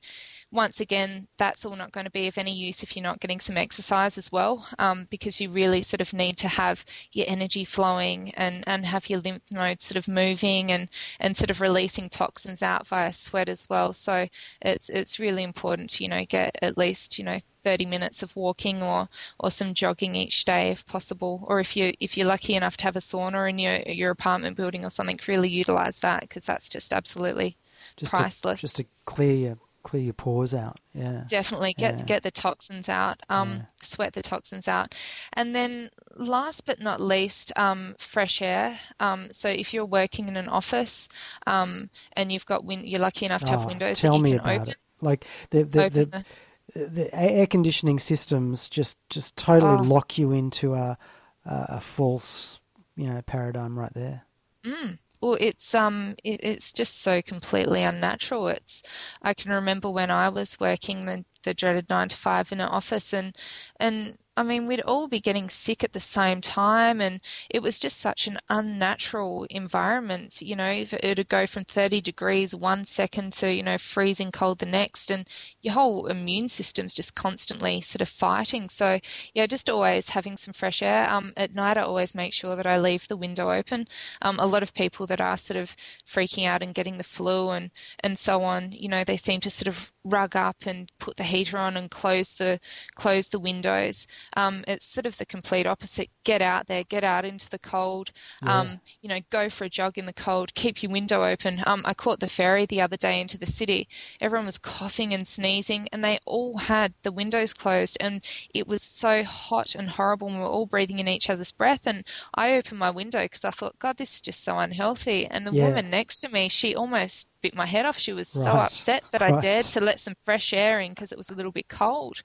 once again, that's all not going to be of any use if you're not getting some exercise as well, um, because you really sort of need to have your energy flowing and, and have your lymph nodes sort of moving and, and sort of releasing toxins out via sweat as well. So it's it's really important to, you know, get at least, you know, thirty minutes of walking or, or some jogging each day if possible. Or if you if you're lucky enough to have a sauna in your your apartment building or something, really utilize that, because that's just absolutely just priceless. To, just to clear your clear your pores out. Yeah, definitely get yeah. get the toxins out. Um, yeah. Sweat the toxins out, and then last but not least, um, fresh air. Um, so if you're working in an office, um, and you've got win- you're lucky enough to have oh, windows tell that you me can about open. It. Like the the the, the, the air conditioning systems just just totally oh. lock you into a a, a false, you know, paradigm right there. Mm. Well, it's um, it, it's just so completely unnatural. It's I can remember when I was working the, the dreaded nine to five in an office, and and I mean we'd all be getting sick at the same time, and it was just such an unnatural environment. You know, it'd go from thirty degrees one second to, you know, freezing cold the next, and your whole immune system's just constantly sort of fighting. So yeah, just always having some fresh air. Um, at night I always make sure that I leave the window open. Um, a lot of people that are sort of freaking out and getting the flu and, and so on, you know, they seem to sort of rug up and put the heater on and close the close the windows. Um, it's sort of the complete opposite. Get out there, get out into the cold, yeah. um, you know, go for a jog in the cold, keep your window open. Um, I caught the ferry the other day into the city. Everyone was coughing and sneezing, and they all had the windows closed, and it was so hot and horrible, and we were all breathing in each other's breath. And I opened my window because I thought, God, this is just so unhealthy. And the yeah. woman next to me, she almost bit my head off. She was right. so upset that right. I dared to let some fresh air in because it was a little bit cold.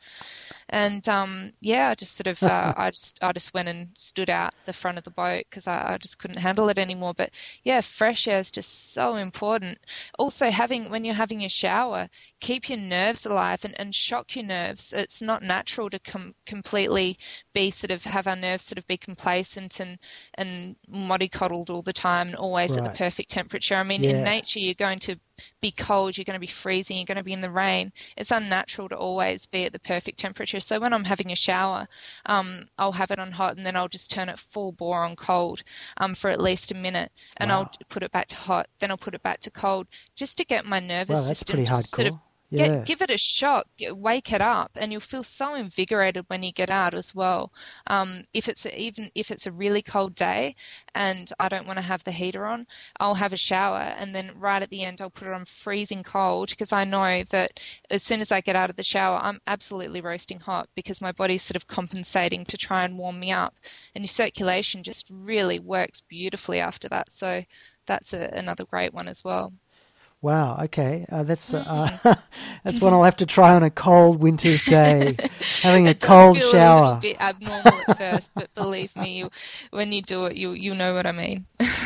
And um, yeah, I just sort of, uh, I just, I just went and stood out the front of the boat because I, I just couldn't handle it anymore. But yeah, fresh air is just so important. Also, having when you're having a shower, keep your nerves alive and, and shock your nerves. It's not natural to com- completely be sort of have our nerves sort of be complacent and and mollycoddled all the time and always right. at the perfect temperature. I mean, yeah. in nature, you're going to be cold, you're going to be freezing, you're going to be in the rain. It's unnatural to always be at the perfect temperature. So when I'm having a shower, um, I'll have it on hot and then I'll just turn it full bore on cold um, for at least a minute, and wow. I'll put it back to hot, then I'll put it back to cold, just to get my nervous wow, that's system pretty just hardcore. sort of yeah. Get, give it a shock, get, wake it up, and you'll feel so invigorated when you get out as well. Um, if it's a, even if it's a really cold day and I don't want to have the heater on, I'll have a shower, and then right at the end I'll put it on freezing cold, because I know that as soon as I get out of the shower, I'm absolutely roasting hot because my body's sort of compensating to try and warm me up, and your circulation just really works beautifully after that. So that's a, another great one as well. Wow. Okay, uh, that's uh, that's one I'll have to try on a cold winter's day. Having a it cold does feel shower. a little bit abnormal at first, but believe me, you, when you do it, you you know what I mean.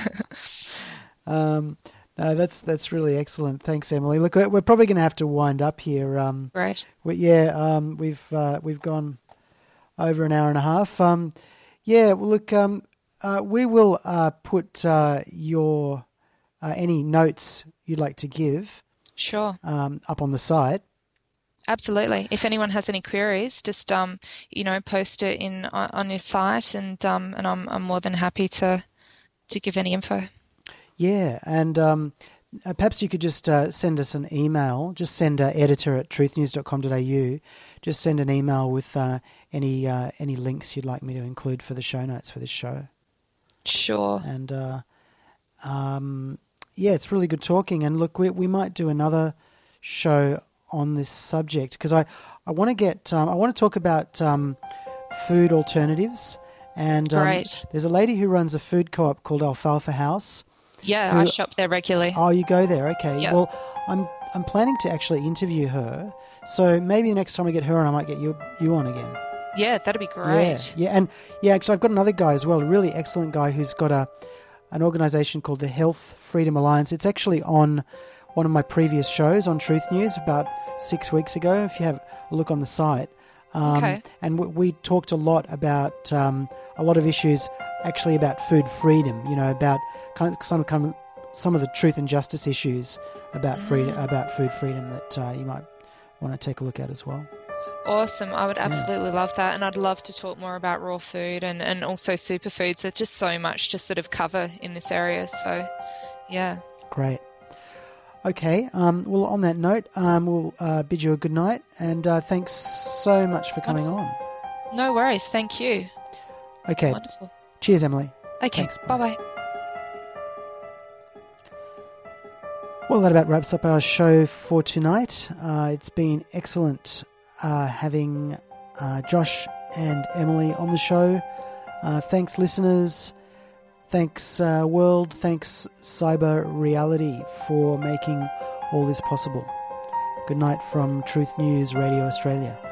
um, no, that's that's really excellent. Thanks, Emily. Look, we're, we're probably going to have to wind up here. Um, right. We, yeah. Um, we've uh, we've gone over an hour and a half. Um, yeah. Well, look. Um, uh, we will uh, put uh, your uh, any notes you'd like to give sure um, up on the site. Absolutely. If anyone has any queries, just um, you know, post it in on, on your site, and um, and I'm I'm more than happy to to give any info. Yeah, and um, uh, perhaps you could just uh, send us an email. Just send uh, editor at truth news dot com dot a u. Just send an email with uh, any uh, any links you'd like me to include for the show notes for this show. Sure. And uh, um. Yeah, it's really good talking. And look, we we might do another show on this subject because I, I want to get um, I want to talk about um, food alternatives. And um, Great. There's a lady who runs a food co-op called Alfalfa House. Yeah, who, I shop there regularly. Oh, you go there? Okay. Yep. Well, I'm I'm planning to actually interview her. So maybe the next time I get her on, I might get you you on again. Yeah, that'd be great. Yeah, yeah, and yeah, actually, I've got another guy as well, a really excellent guy who's got a an organisation called the Health Freedom Alliance. It's actually on one of my previous shows on Truth News about six weeks ago, if you have a look on the site. Um, okay. And we, we talked a lot about um, a lot of issues actually about food freedom, you know, about kind of, some, kind of, some of the truth and justice issues about, free, mm. about food freedom that uh, you might want to take a look at as well. Awesome. I would absolutely love that. And I'd love to talk more about raw food and, and also superfoods. There's just so much to sort of cover in this area. So, yeah. Great. Okay. Um, well, on that note, um, we'll uh, bid you a good night. And uh, thanks so much for coming Wonderful. on. No worries. Thank you. Okay. Wonderful. Cheers, Emily. Okay. Thanks. Bye-bye. Well, that about wraps up our show for tonight. Uh, it's been excellent uh, having uh, Josh and Emily on the show. Uh, thanks, listeners. Thanks, uh, world. Thanks, Cyber Reality, for making all this possible. Good night from Truth News Radio Australia.